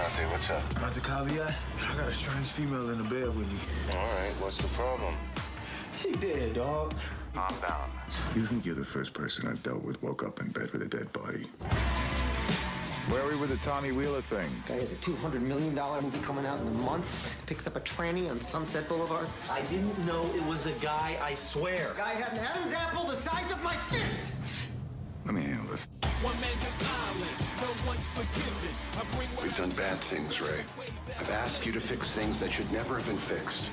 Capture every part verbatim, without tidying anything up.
Dante, what's up? Doctor Caveat, I got a strange female in the bed with me. All right, what's the problem? She dead, dog. Calm down. You think you're the first person I've dealt with woke up in bed with a dead body? Where are we with the Tommy Wheeler thing? Guy has a two hundred million dollars movie coming out in a month. Picks up a tranny on Sunset Boulevard. I didn't know it was a guy, I swear. Guy had an Adam's apple the size of my fist. Let me handle this. One man's an island, no one's forgiven. I bring what We've done bad things, Ray. I've asked you to fix things that should never have been fixed.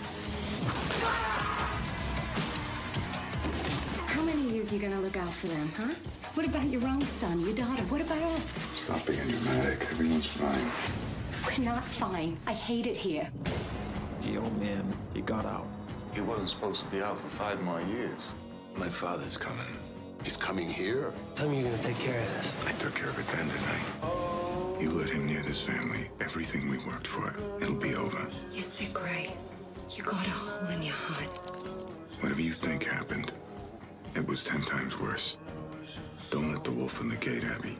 How many years are you gonna look out for them, huh? What about your own son, your daughter? What about us? Stop being dramatic. Everyone's fine. We're not fine. I hate it here. The old man, he got out. He wasn't supposed to be out for five more years. My father's coming. He's coming here? Tell me you're gonna take care of this. I took care of it then, didn't I? You let him near this family, everything we worked for, it'll be over. You're sick, Ray. You got a hole in your heart. Whatever you think happened, it was ten times worse. Don't let the wolf in the gate, Abby.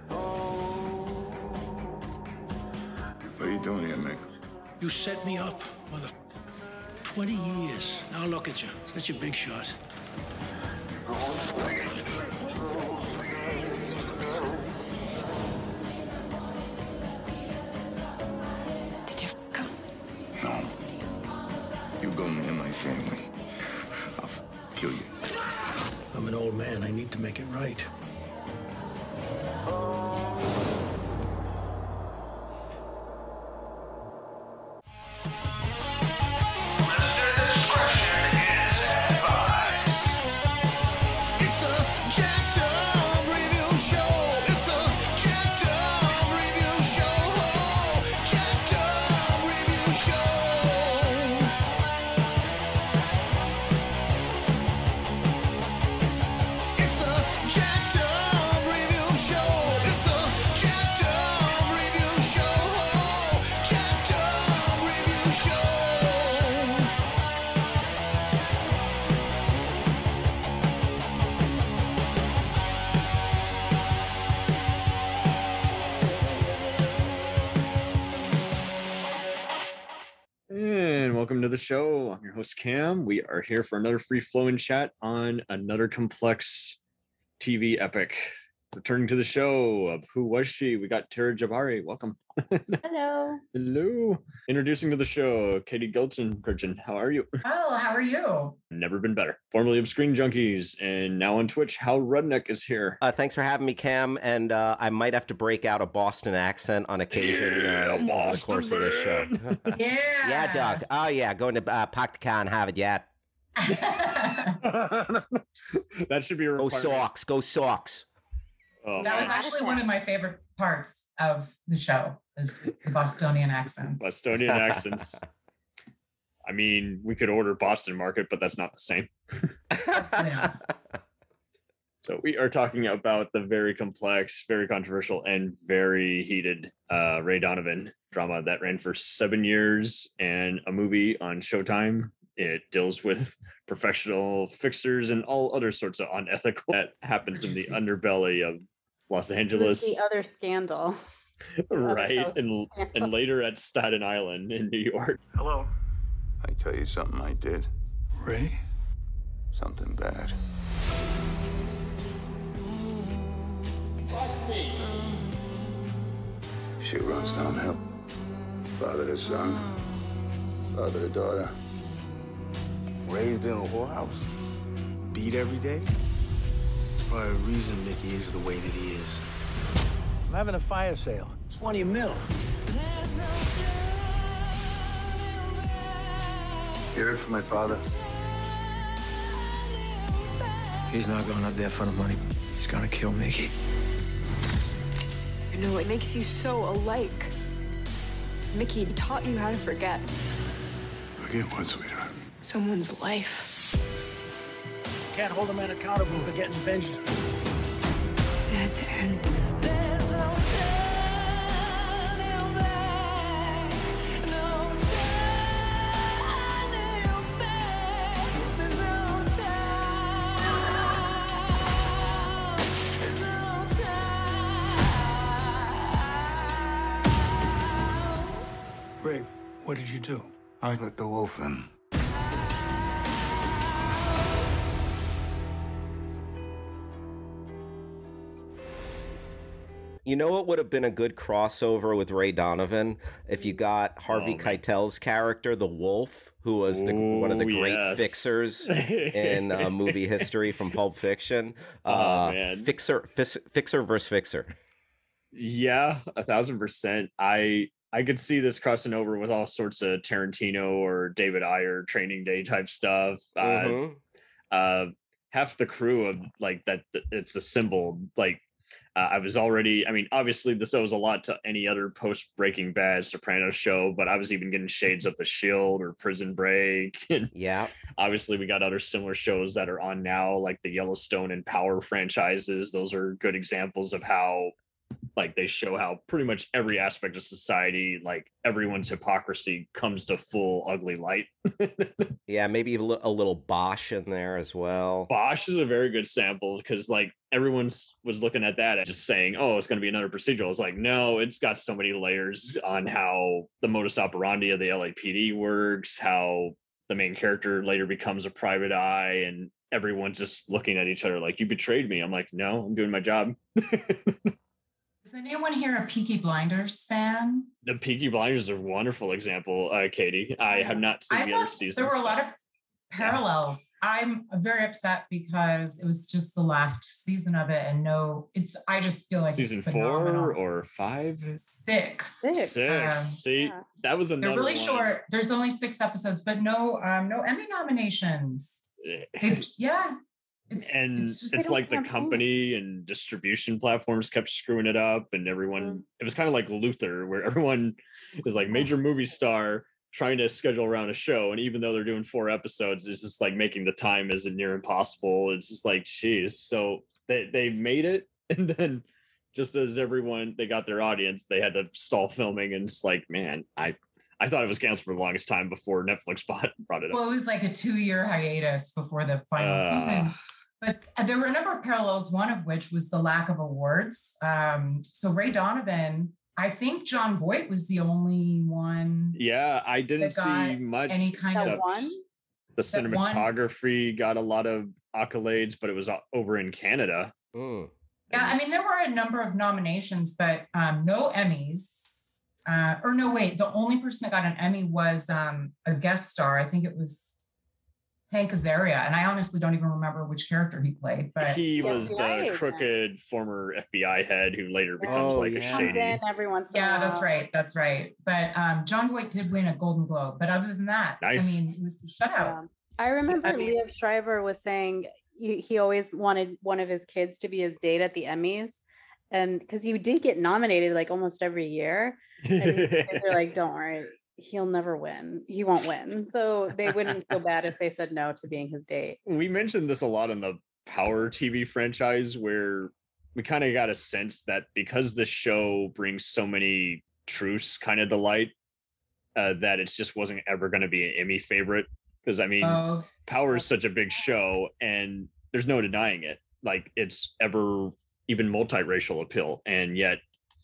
What are you doing here, Mick? You set me up, mother. twenty years. Now look at you. Such a big shot. Did you f him? No. You go near my family, I'll f kill you. I'm an old man. I need to make it right. Welcome to the show. I'm your host, Cam. We are here for another free-flowing chat on another complex T V epic. Returning to the show of Who Was She? We got Tara Jabari. Welcome. Hello. Hello. Introducing to the show, Katie Gelsenkirchen. How are you? Oh, how are you? Never been better. Formerly of Screen Junkies and now on Twitch, Hal Rudnick is here. Uh, thanks for having me, Cam. And uh, I might have to break out a Boston accent on occasion yeah, uh, over the course of this show. Yeah. Yeah, Doc. Oh, yeah. Going to uh, PacTaCon, Harvard, yeah. That should be a Go requirement. Sox. Go Sox. Oh, That was man. actually one of my favorite parts of the show, is the Bostonian accents. Bostonian accents. I mean, we could order Boston Market, but that's not the same. Absolutely not. So we are talking about the very complex, very controversial, and very heated uh, Ray Donovan drama that ran for seven years and a movie on Showtime. It deals with professional fixers and all other sorts of unethical that happens in the underbelly of Los Angeles. The other scandal. Right. And, and later at Staten Island in New York. Hello. I tell you something I did. Ray? Something bad. Trust me. Shit runs downhill. Father to son, father to daughter. Raised in a whorehouse. Beat every day. There's probably a reason Mickey is the way that he is. I'm having a fire sale. twenty mil. You heard from my father? He's not going up there for the money. He's gonna kill Mickey. You know, it makes you so alike. Mickey taught you how to forget. Forget what, sweetheart? Someone's life. Can't hold a man accountable for getting vengeance. It has to end. There's no turning back, no turning back. There's no time, there's no time. What did you do? I let the wolf in. You know what would have been a good crossover with Ray Donovan if you got Harvey Oh, Keitel's character, the Wolf, who was the, Ooh, one of the great yes. fixers in uh, movie history from Pulp Fiction. Oh, Uh, man. Fixer, fis, Fixer versus Fixer. Yeah, a thousand percent. I I could see this crossing over with all sorts of Tarantino or David Ayer Training Day type stuff. Mhm. Uh, uh, half the crew of like that. It's a symbol. Like uh, I was already. I mean, obviously this owes a lot to any other post Breaking Bad Sopranos show, but I was even getting shades of The Shield or Prison Break. And Yeah. obviously we got other similar shows that are on now, like the Yellowstone and Power franchises. Those are good examples of how like they show how pretty much every aspect of society, like everyone's hypocrisy comes to full ugly light. Yeah, maybe a li- a little Bosch in there as well. Bosch is a very good sample because like everyone's was looking at that and just saying, oh, it's going to be another procedural. It's like, no, it's got so many layers on how the modus operandi of the L A P D works, how the main character later becomes a private eye, and everyone's just looking at each other like, you betrayed me. I'm like, no, I'm doing my job. Is anyone here a Peaky Blinders fan? The Peaky Blinders is a wonderful example, uh, Katie. I have not seen I the other thought seasons. there were a lot of parallels. I'm very upset because it was just the last season of it, and no, it's. I just feel like Season it's phenomenal. four or five? Six. Six. Um, See, yeah. that was another They're really one. short. There's only six episodes, but no, um, no Emmy nominations. They've- yeah, it's and it's, it's, just, like the company and distribution platforms kept screwing it up, and everyone Mm-hmm. it was kind of like Luther, where everyone is like major movie star trying to schedule around a show, and even though they're doing four episodes, it's just like making the time is near impossible. It's just like, geez. So they they made it, and then just as everyone they got their audience, they had to stall filming, and it's like, man, I I thought it was canceled for the longest time before Netflix bought, brought it up. well, it was like a two-year hiatus before the final Uh, season. But there were a number of parallels, one of which was the lack of awards. Um, so Ray Donovan, I think John Voight was the only one. Yeah, I didn't that got see much. any kind of except one. The That one- cinematography got a lot of accolades, but it was o- over in Canada. Mm. Yeah, I mean, there were a number of nominations, but um, no Emmys. Uh, or no, wait, the only person that got an Emmy was um, a guest star. I think it was Hank Azaria. And I honestly don't even remember which character he played. But He was the right. crooked former F B I head who later becomes Oh, like a yeah. Comes shady. in every once in a yeah, while. that's right. That's right. But um, John Voight did win a Golden Globe. But other than that, Nice. I mean, it was the shutout. Yeah. I remember I mean- Liev Schreiber was saying he, he always wanted one of his kids to be his date at the Emmys. And because he did get nominated like almost every year. And they're like, don't worry, he'll never win. He won't win. So they wouldn't feel bad if they said no to being his date. We mentioned this a lot in the Power T V franchise, where we kind of got a sense that because the show brings so many truths kind of to light, uh, that it just wasn't ever going to be an Emmy favorite. Because I mean, Oh, Power is such a big show, and there's no denying it. Like it's ever even multiracial appeal, and yet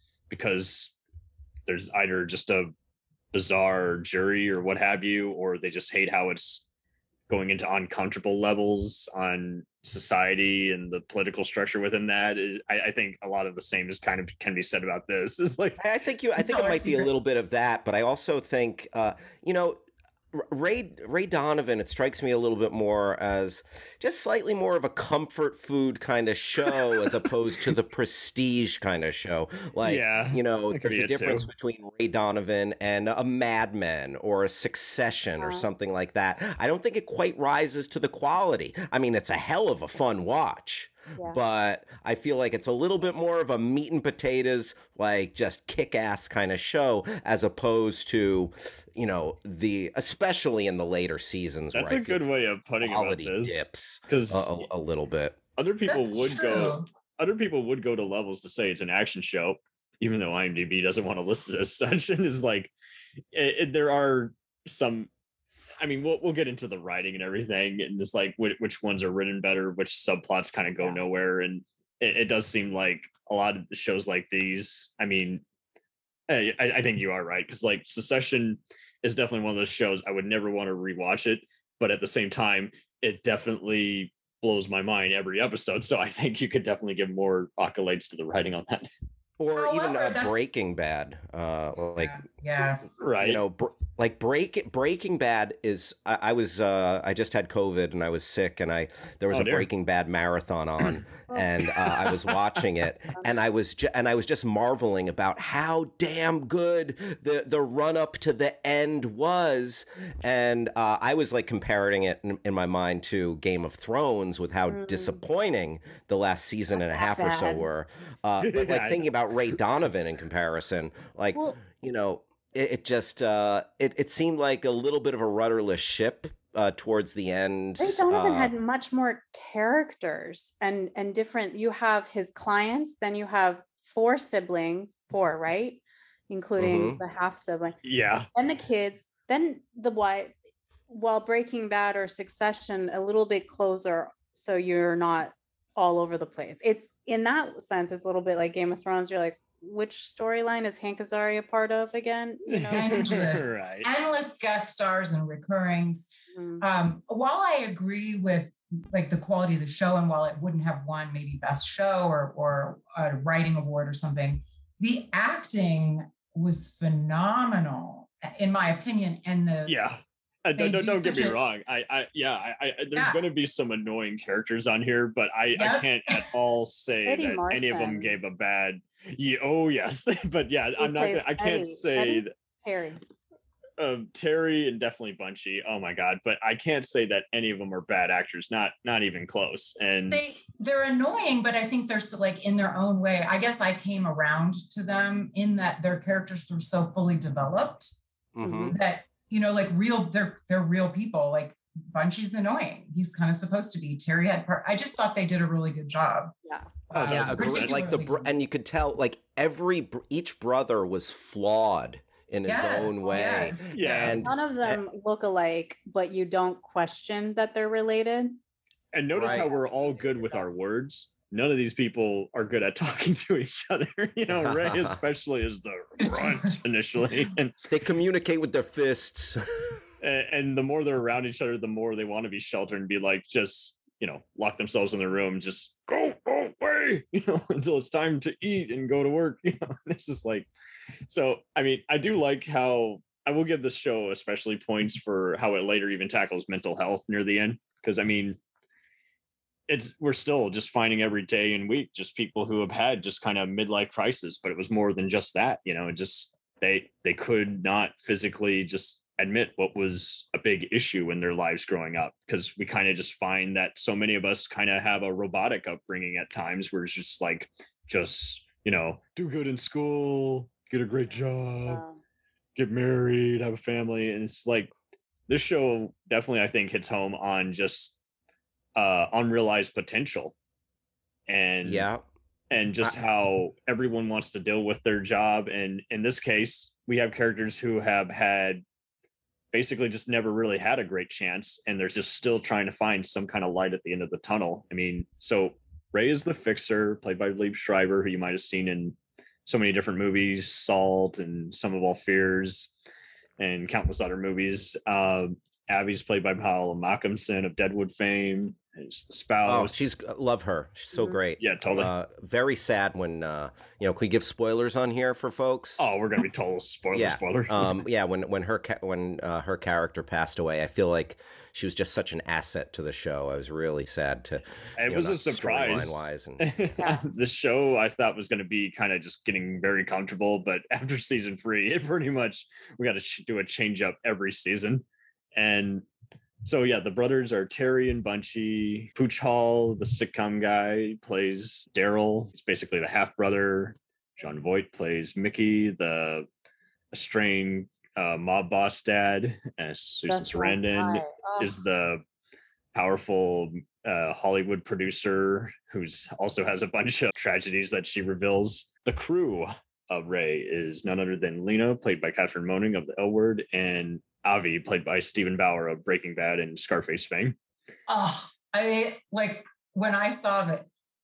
because there's either just a bizarre jury or what have you, or they just hate how it's going into uncomfortable levels on society and the political structure within that. Is, I, I think a lot of the same is kind of can be said about this. It's like I think you. I think it might be a little bit of that, but I also think, uh, you know, Ray Ray Donovan. It strikes me a little bit more as just slightly more of a comfort food kind of show, as opposed to the prestige kind of show. Like, Yeah, you know, that could there's be a it difference too. between Ray Donovan and a Mad Men or a Succession or Uh-huh. something like that. I don't think it quite rises to the quality. I mean, it's a hell of a fun watch. Yeah. But I feel like it's a little bit more of a meat and potatoes, like just kick ass kind of show, as opposed to, you know, the especially in the later seasons. That's where a I feel good way of putting about quality this. dips Because a, a, a little bit. other people That's would go true. other people would go to levels to say it's an action show, even though IMDb doesn't want to list it as such, and is like it, it- there are some. I mean, we'll we'll get into the writing and everything, and just like which, which ones are written better, which subplots kind of go Yeah. nowhere, and it, it does seem like a lot of the shows like these. I mean, I, I think you are right, because like Succession is definitely one of those shows I would never want to rewatch it, but at the same time, it definitely blows my mind every episode. So I think you could definitely give more accolades to the writing on that. Or However, even uh, that's- Breaking Bad, uh, like Yeah. right, you know, br- like break Breaking Bad is. I, I was uh, I just had COVID and I was sick, and I there was Oh, a dear. Breaking Bad marathon on, and uh, I was watching it, and I was ju- and I was just marveling about how damn good the the run up to the end was, and uh, I was like comparing it in, in my mind to Game of Thrones with how disappointing the last season and a half or so bad. were. Uh, but like I thinking about Ray Donovan in comparison, like Well- you know, it, it just uh, it it seemed like a little bit of a rudderless ship uh, towards the end. Ray Donovan uh, had much more characters and and different. You have his clients, then you have four siblings, four, right, including Mhm. the half sibling, yeah, then the kids, then the wife. While Breaking Bad or Succession, a little bit closer, so you're not all over the place. It's in that sense, it's a little bit like Game of Thrones. You're like, which storyline is Hank Azaria part of again? You know, endless, Right. endless guest stars and recurrings. Mm. Um, while I agree with like the quality of the show, and while it wouldn't have won maybe best show or or a writing award or something, the acting was phenomenal in my opinion. And the yeah. Uh, They don't, do don't get me such a- wrong. I, I, yeah, I, I there's Yeah. going to be some annoying characters on here, but I, I Yep. can't at all say Eddie that any of them Marsan. gave a bad. Yeah, oh yes, but yeah, Who I'm not. plays Gonna, I can't Teddy? say Teddy? that, Terry. uh, Terry and definitely Bunchy. Oh my god, but I can't say that any of them are bad actors. Not, not even close. And they they're annoying, but I think they're still like in their own way. I guess I came around to them in that their characters were so fully developed mhm. that, you know, like real, they're they're real people. Like Bunchy's annoying. He's kind of supposed to be. Terry had part. I just thought they did a really good job. Yeah. Oh, Uh, Yeah, agree. agreed. Like the br- particularly- and you could tell like every br- each brother was flawed in his Yes, own way. yes. yeah, And None of them look alike, but you don't question that they're related. and notice how Right. we're all good with our words. None of these people are good at talking to each other. You know, Ray especially is the runt initially, and they communicate with their fists. and, and the more they're around each other, the more they want to be sheltered and be like, just, you know, lock themselves in their room, just go away, you know, until it's time to eat and go to work. You know, this is like, so, I mean, I do like how I will give this show especially points for how it later even tackles mental health near the end. Cause I mean, it's, we're still just finding every day and week, just people who have had just kind of midlife crisis, but it was more than just that, you know, it just, they, they could not physically just admit what was a big issue in their lives growing up, because we kind of just find that so many of us kind of have a robotic upbringing at times where it's just like, just, you know, do good in school, get a great job, Um, get married, have a family. And it's like, this show definitely, I think, hits home on just uh unrealized potential, and Yeah. and just I- how everyone wants to deal with their job. And in this case, we have characters who have had basically just never really had a great chance, and they're just still trying to find some kind of light at the end of the tunnel. I mean, so Ray is the fixer, played by Liev Schreiber, who you might have seen in so many different movies, Salt and Some of All Fears, and countless other movies. Uh, Abby's played by Paula Malcolmson of Deadwood fame. It's the spouse. Oh, she's love her. She's so great. Yeah, totally. Uh, very sad when uh, you know. Can we give spoilers on here for folks? Oh, we're gonna be total spoiler, yeah. spoiler. um, yeah. When when her ca- when uh, her character passed away, I feel like she was just such an asset to the show. I was really sad to. It you was know, a not surprise. storyline-wise, and The show I thought was going to be kind of just getting very comfortable, but after season three, it pretty much we got to ch- do a change up every season. And so yeah, the brothers are Terry and Bunchy. Pooch Hall, the sitcom guy, plays Daryl. He's basically the half brother. John Voight plays Mickey, the estranged uh, mob boss dad. And Susan That's Sarandon right. Oh. is the powerful uh, Hollywood producer who's also has a bunch of tragedies that she reveals. The crew of Ray is none other than Lena, played by Catherine Moning of the L Word, and Avi, played by Stephen Bauer of Breaking Bad and Scarface fame. Oh, I like when I saw that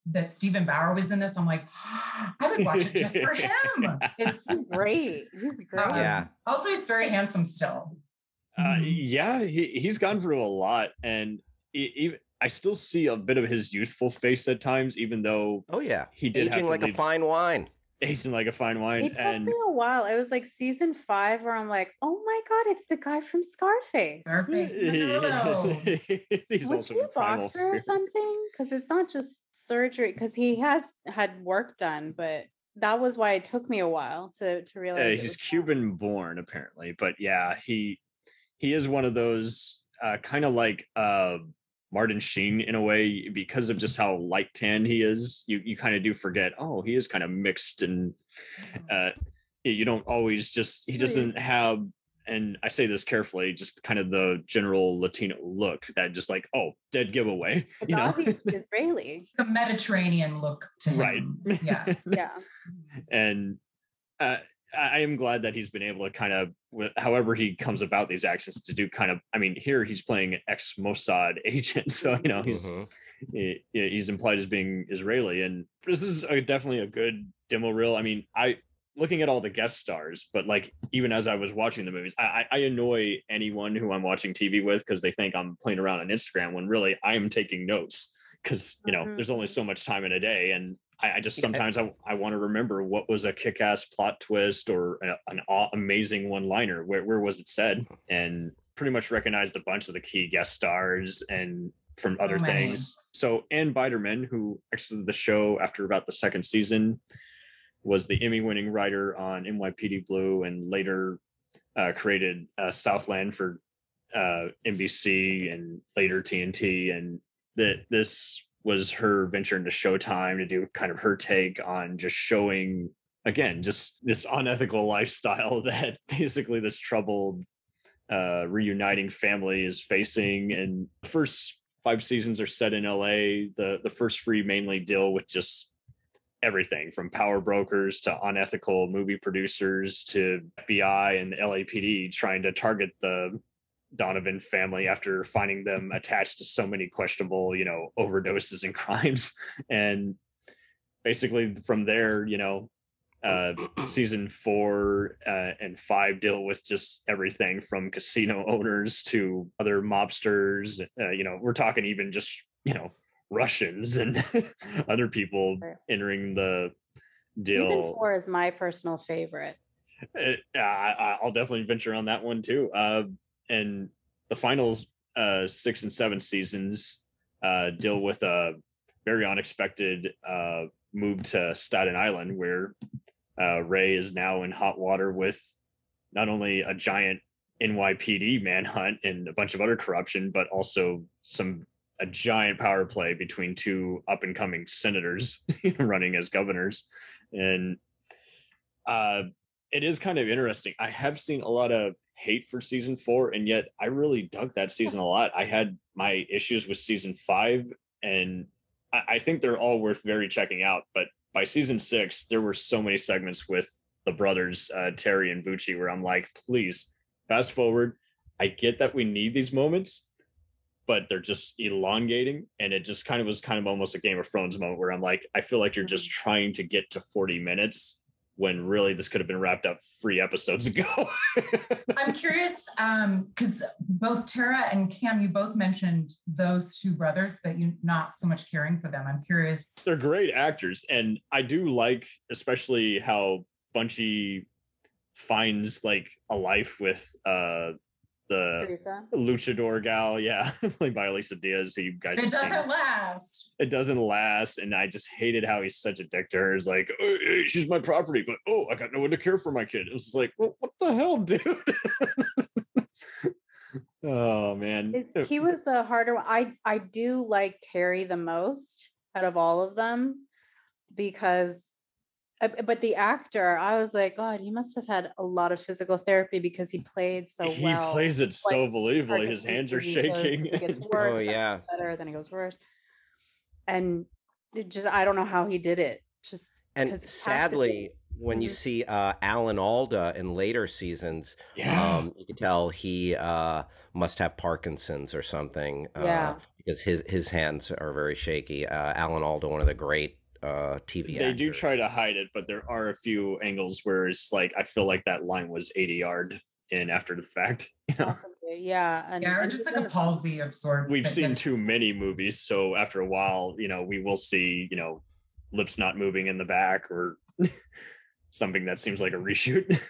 that Stephen Bauer was in this, I'm like, I would watch it just for him. It's great. He's great. Um, Yeah. Also, he's very handsome still. Uh, yeah, he, he's gone through a lot, and e- even I still see a bit of his youthful face at times, even though Oh yeah, he did have aging to like a leave- fine wine. aging like a fine wine. It took and me a while. It was like season five where I'm like, oh my God, it's the guy from Scarface. Scarface. No. he's Was also he a in Primal boxer or Fear. something? Because it's not just surgery, because he has had work done, but that was why it took me a while to, to realize. Uh, it he's was Cuban born apparently, but yeah, he he is one of those uh, kind of like uh, Martin Sheen in a way, because of just how light tan he is. You you kind of do forget, oh, he is kind of mixed, and uh, you don't always just he doesn't have. And I say this carefully, just kind of the general Latino look that just like, oh, dead giveaway. It's You know? obviously Israeli. A Mediterranean look to him. Right. Yeah. Yeah. And uh, I am glad that he's been able to kind of, however he comes about these accents, to do kind of, I mean, here he's playing an ex-Mossad agent. So, you know, he's Mhm. he, he's implied as being Israeli. And this is a, definitely a good demo reel. I mean, I, looking at all the guest stars, but like even as I was watching the movies, I, I annoy anyone who I'm watching T V with because they think I'm playing around on Instagram when really I am taking notes, because you know Mhm. there's only so much time in a day, and I, I just sometimes I, I want to remember what was a kick-ass plot twist or a, an aw- amazing one-liner. Where where was it said? And pretty much recognized a bunch of the key guest stars and from other many. things. So Ann Biderman, who exited the show after about the second season, was the Emmy-winning writer on N Y P D Blue, and later uh, created uh, Southland for uh, N B C and later T N T. And that this was her venture into Showtime to do kind of her take on just showing, again, just this unethical lifestyle that basically this troubled uh, reuniting family is facing. And the first five seasons are set in L A. The the first three mainly deal with just everything from power brokers to unethical movie producers to F B I and L A P D trying to target the Donovan family after finding them attached to so many questionable, you know, overdoses and crimes. And basically from there, you know, uh, season four uh, and five deal with just everything from casino owners to other mobsters. Uh, you know, we're talking even just, you know, Russians and other people entering the deal. Season four is my personal favorite. Uh, I, I'll definitely venture on that one too. Uh, and the final uh, six and seven seasons uh, deal with a very unexpected uh, move to Staten Island, where uh, Ray is now in hot water with not only a giant N Y P D manhunt and a bunch of other corruption, but also some a giant power play between two up and coming senators running as governors. And uh, it is kind of interesting. I have seen a lot of hate for season four, and yet I really dug that season a lot. I had my issues with season five, and I, I think they're all worth very checking out. But by season six, there were so many segments with the brothers, uh, Terry and Bucci, where I'm like, please fast forward. I get that we need these moments, but they're just elongating. And it just kind of was kind of almost a Game of Thrones moment where I'm like, I feel like you're just trying to get to forty minutes when really this could have been wrapped up three episodes ago. I'm curious, um, because both Tara and Cam, you both mentioned those two brothers, but you're not so much caring for them. I'm curious. They're great actors. And I do like, especially how Bunchy finds like a life with uh the Teresa? luchador gal, yeah, played by Elisa Diaz, who you guys It have doesn't seen. last. It doesn't last, and I just hated how he's such a dick to her. It's like, oh, hey, she's my property, but oh, I got no one to care for my kid. It was just like, well, what the hell, dude? Oh man, It- he was the harder one. I I do like Terry the most out of all of them, because uh, but the actor, I was like, God, he must have had a lot of physical therapy because he played so he well. plays it so Like, believably. hard His to hands are see, so shaking. It gets worse. Oh, then it yeah. gets better, then it goes worse. And it just, I don't know how he did it. Just And 'cause it has to sadly, be. when you Mhm. see uh, Alan Alda in later seasons, Yeah. um, you can tell he uh, must have Parkinson's or something. Uh, Yeah. you because his his hands are very shaky. Uh, Alan Alda, one of the great uh, T V They actors. do try to hide it, but there are a few angles where it's like I feel like that line was eighty yard in after the fact. You know? Possibly, yeah. And, Yeah, or and just like even- a palsy of sorts. We've that seen gets- too many movies, so after a while, you know, we will see, you know, lips not moving in the back or something that seems like a reshoot.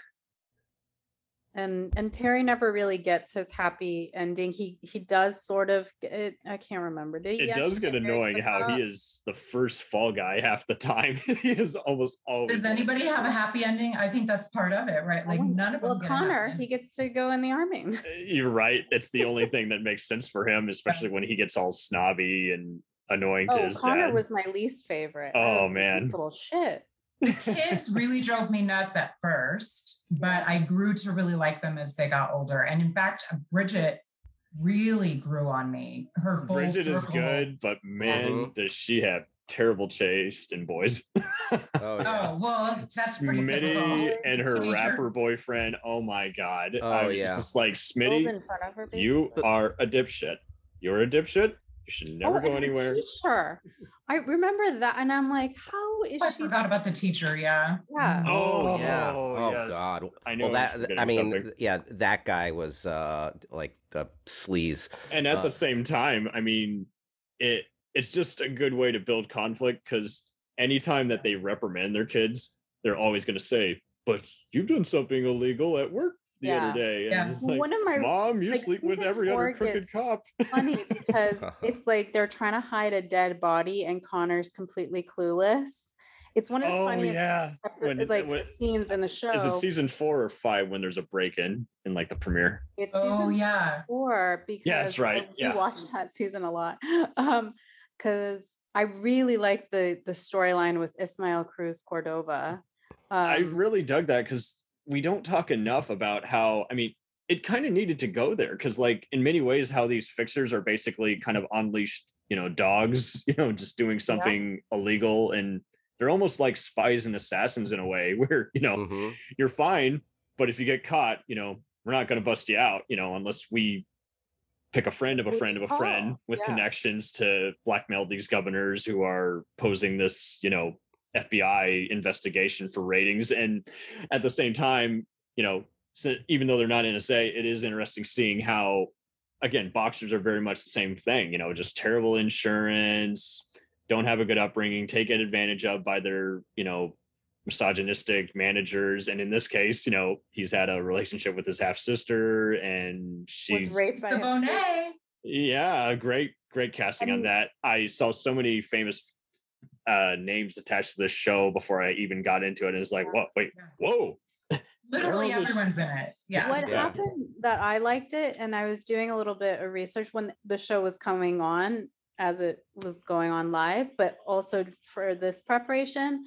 and and Terry never really gets his happy ending. He he does sort of get, I can't remember. Did he It does actually get marry to annoying the how cop? he is the first fall guy half the time. He is almost always. Does anybody have a happy ending? I think that's part of it, right? Like Oh, none of them. well, get a happy Connor, ending. he gets to go in the army. You're right. It's the only thing that makes sense for him, especially when he gets all snobby and annoying to Oh, his Connor dad. was my least favorite. I Oh, was like, man. this little shit. The kids really drove me nuts at first, but I grew to really like them as they got older. And in fact, Bridget really grew on me. Her full Bridget is circle- good, but man, Mhm. does she have terrible taste in boys. Oh, yeah. Oh well, that's pretty typical. Smitty and her Teenager. rapper boyfriend. Oh my god. Oh, I was yeah. just like, Pulled Smitty, in front of her, you basically. are a dipshit. You're a dipshit. You should never Oh, go and her anywhere. Teacher. I remember that, and I'm like, how is I she? forgot about the teacher. Yeah. Yeah. Oh, yeah. Oh, Oh yes. God. I know Well, I was that forgetting I mean, something. yeah, that guy was uh like a sleaze. And at Uh, the same time, I mean, it it's just a good way to build conflict because anytime that they reprimand their kids, they're always going to say, "But you've done something illegal at work the Yeah. other day." And Yeah. it's like, One of my Mom, you like, sleep with season every four other crooked gets cop. funny because it's like they're trying to hide a dead body, and Connor's completely clueless. It's one of the Oh funniest yeah, epi- like when- scenes in the show. Is it season four or five when there's a break-in in like the premiere? It's Oh season yeah. four because Yeah, that's right. I Yeah. watched that season a lot. Um, because I really like the the storyline with Ismael Cruz Cordova. Um, I really dug that because we don't talk enough about how, I mean, it kind of needed to go there because, like, in many ways, how these fixers are basically kind of unleashed, you know, dogs, you know, just doing something illegal. And they're almost like spies and assassins in a way where, you know, mhm. you're fine, but if you get caught, you know, we're not going to bust you out, you know, unless we pick a friend of a friend of a friend Oh, with yeah. connections to blackmail these governors who are posing this, you know, F B I investigation for ratings. And at the same time, you know, so even though they're not N S A, it is interesting seeing how, again, boxers are very much the same thing, you know, just terrible insurance, don't have a good upbringing, taken advantage of by their, you know, misogynistic managers. And in this case, you know, he's had a relationship with his half sister and was she's raped by him. Savone. yeah, great, great casting on And- that. I saw so many famous uh names attached to this show before I even got into it. And it's like, whoa, wait, whoa. Literally Where are those- everyone's in it. Yeah. What Yeah. happened that I liked it, and I was doing a little bit of research when the show was coming on, as it was going on live, but also for this preparation.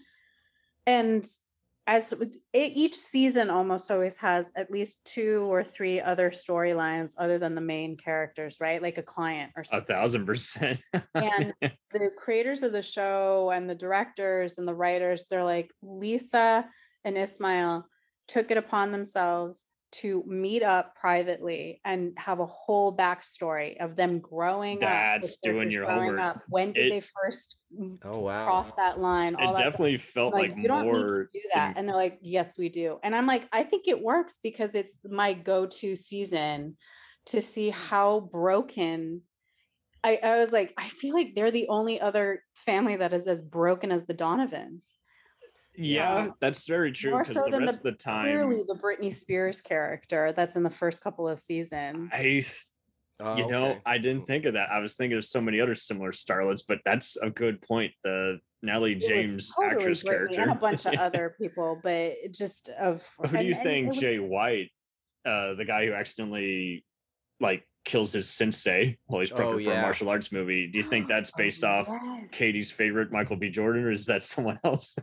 And as with- e- each season almost always has at least two or three other storylines other than the main characters, right? Like a client or A something. thousand percent. And the creators of the show and the directors and the writers, they're like, Lisa and Ismail took it upon themselves to meet up privately and have a whole backstory of them growing That's up. with their- doing your growing homework. up. When did It- they first Oh wow. cross that line? It All that stuff. definitely felt Like, like, you don't need more to do that. than- And they're like, yes, we do. And I'm like, I think it works because it's my go-to season to see how broken. I, I was like, I feel like they're the only other family that is as broken as the Donovans. yeah, Um, that's very true. More Because so the than rest of the the time, clearly the Britney Spears character that's in the first couple of seasons. I th- Oh, you know, okay. I didn't think of that. I was thinking of so many other similar starlets, but that's a good point. The Nellie It was James totally actress Britney character. and a bunch of other people, but it just of Who do and- you and think it was- Jay White, uh, the guy who accidentally like kills his sensei while he's prepping Oh, for yeah. a martial arts movie? Do you think that's based Oh, off yes. Katie's favorite Michael B. Jordan, or is that someone else?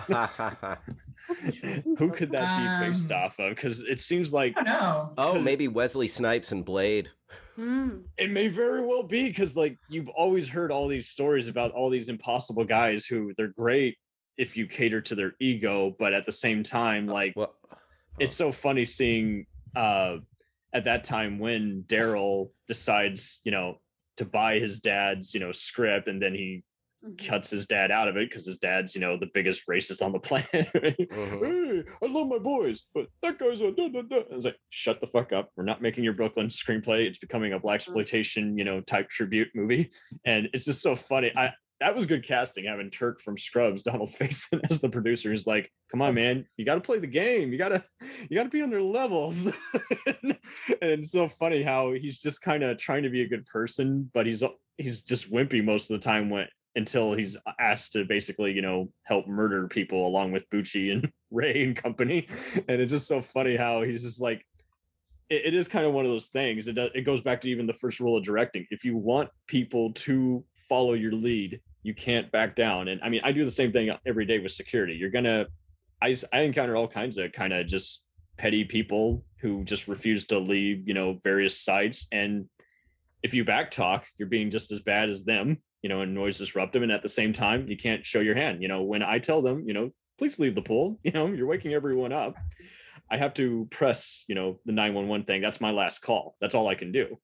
Who could that be based Um, off of? Because it seems like I don't know. Oh, maybe Wesley Snipes and Blade. Hmm. it may very well be, because like you've always heard all these stories about all these impossible guys who they're great if you cater to their ego, but at the same time, like Well, it's so funny seeing uh at that time when Daryl decides, you know, to buy his dad's, you know, script, and then he cuts his dad out of it because his dad's, you know, the biggest racist on the planet. Mm-hmm. Hey, I love my boys, but that guy's a da, da, da. I was like, shut the fuck up. We're not making your Brooklyn screenplay. It's becoming a blaxploitation, you know, type tribute movie. And it's just so funny. I that was good casting, having Turk from Scrubs, Donald Faison, as the producer. He's like, come on, man, you got to play the game. You got to, you got to be on their level. And it's so funny how he's just kind of trying to be a good person, but he's, he's just wimpy most of the time when, until he's asked to basically, you know, help murder people along with Bucci and Ray and company. And it's just so funny how he's just like, it, it is kind of one of those things. It does, it goes back to even the first rule of directing. If you want people to follow your lead, you can't back down. And I mean, I do the same thing every day with security. You're gonna, I, I encounter all kinds of kind of just petty people who just refuse to leave, you know, various sites. And if you back talk, you're being just as bad as them, you know, and noise disruptive. And at the same time, you can't show your hand. You know, when I tell them, you know, please leave the pool, you know, you're waking everyone up. I have to press, you know, the nine one one thing. That's my last call. That's all I can do.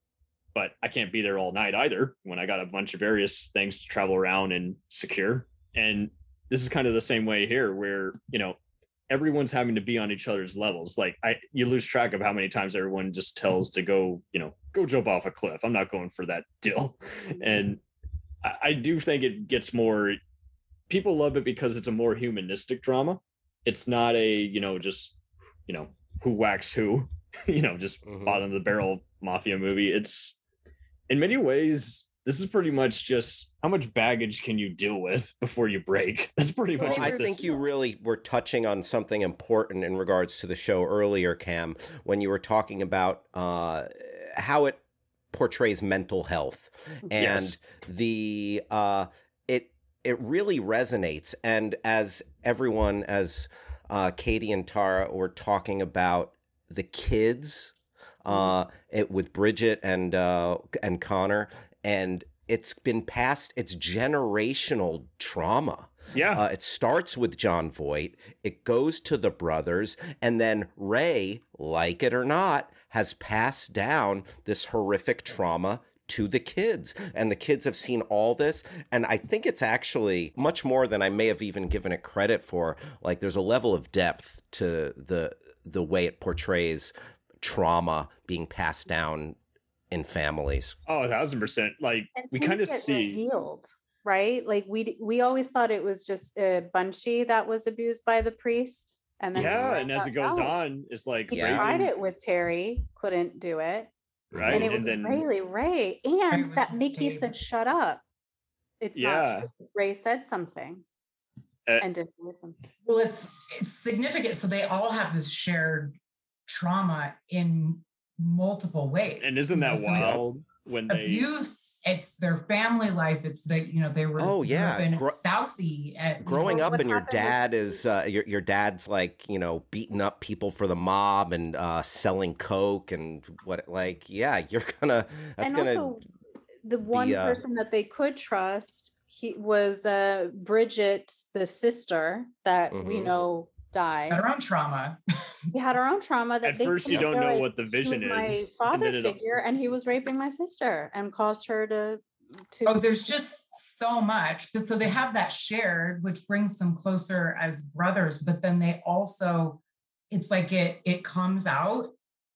But I can't be there all night either when I got a bunch of various things to travel around and secure. And this is kind of the same way here where, you know, everyone's having to be on each other's levels. Like I, you lose track of how many times everyone just tells to go, you know, go jump off a cliff. I'm not going for that deal. And I, I do think it gets more, people love it because it's a more humanistic drama. It's not a, you know, just, you know, who whacks who, you know, just mm-hmm. bottom of the barrel mafia movie. It's, in many ways, this is pretty much just how much baggage can you deal with before you break. That's pretty much. Well, I think is. You really were touching on something important in regards to the show earlier, Cam, when you were talking about uh, how it portrays mental health and yes. the uh, it it really resonates. And as everyone, as uh, Katie and Tara were talking about the kids. Uh, it with Bridget and uh, and Connor, and it's been passed. It's generational trauma. Yeah, uh, it starts with John Voight. It goes to the brothers, and then Ray, like it or not, has passed down this horrific trauma to the kids, and the kids have seen all this. And I think it's actually much more than I may have even given it credit for. Like, there's a level of depth to the the way it portrays trauma being passed down in families. Oh, a thousand percent. Like and we kind of see revealed, right? Like we we always thought it was just uh, Bunchy that was abused by the priest, and then yeah, and as it goes out. on, it's like he Ray tried it with Terry, couldn't do it, right? And it was and then really Ray, and Ray that Mickey said, "Shut up." It's yeah. not true. Ray said something. Uh, and didn't listen. Well, it's it's significant. So they all have this shared trauma in multiple ways. And isn't that you know, wild so when they abuse? It's their family life. It's the you know they were oh yeah in Gro- Southie. At, growing know, up and your dad with- is uh, your your dad's like you know beating up people for the mob and uh, selling coke and what like yeah you're gonna that's and gonna also, the one be, uh, person that they could trust he was uh, Bridget, the sister that mm-hmm. we know died. Had her own trauma. We had our own trauma. That at they first you don't know like, what the vision he was is. My father figure, and he was raping my sister and caused her to. to oh, there's just so much. But so they have that shared, which brings them closer as brothers. But then they also, it's like it it comes out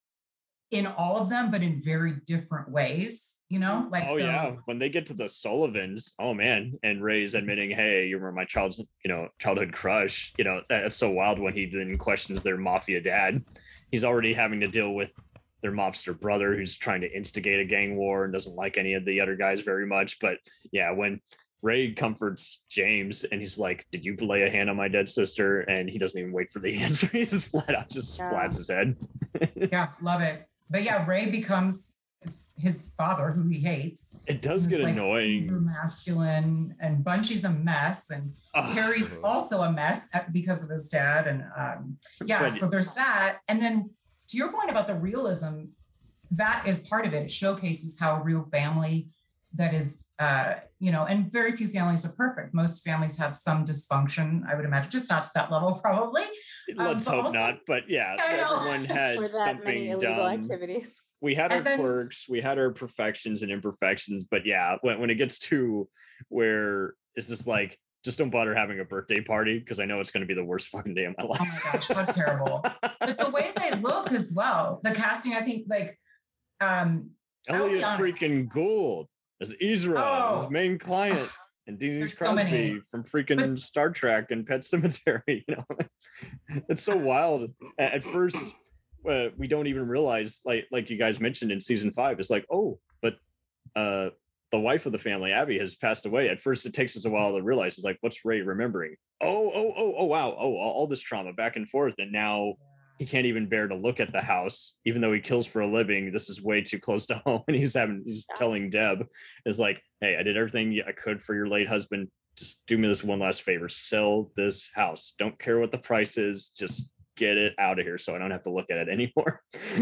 in all of them, but in very different ways. You know, like oh so, yeah, when they get to the Sullivans, oh man, and Ray's admitting, hey, you were my child's, you know, childhood crush. You know, that's so wild when he then questions their mafia dad. He's already having to deal with their mobster brother who's trying to instigate a gang war and doesn't like any of the other guys very much. But yeah, when Ray comforts James and he's like, did you lay a hand on my dead sister? And he doesn't even wait for the answer. He just flat out just yeah. splats his head. Yeah, love it. But yeah, Ray becomes his father, who he hates. It does get like annoying. Masculine, and Bunchy's a mess, and uh, Terry's also a mess because of his dad. And um, yeah, but, so there's that. And then to your point about the realism, that is part of it. It showcases how a real family that is, uh, you know, and very few families are perfect. Most families have some dysfunction, I would imagine, just not to that level, probably. Let's um, hope also, not. But yeah, everyone has something done. Activities. We had our then, quirks, we had our perfections and imperfections, but yeah, when, when it gets to where it's just like, just don't bother having a birthday party because I know it's going to be the worst fucking day of my life. Oh my gosh, how terrible. But the way they look as well, the casting, I think, like, um, Elliot freaking Gould as Israel, oh, his main client, and Denise Crosby so from freaking but, Star Trek and Pet Sematary. You know, it's so wild. At first, uh, we don't even realize, like, like you guys mentioned in season five, it's like, oh, but uh, the wife of the family, Abby, has passed away. At first, it takes us a while to realize, it's like, what's Ray remembering? Oh, oh, oh, oh, wow. Oh, all, all this trauma back and forth. And now he can't even bear to look at the house, even though he kills for a living. This is way too close to home. And he's having, he's yeah. telling Deb, is like, hey, I did everything I could for your late husband. Just do me this one last favor. Sell this house. Don't care what the price is. Just get it out of here so I don't have to look at it anymore.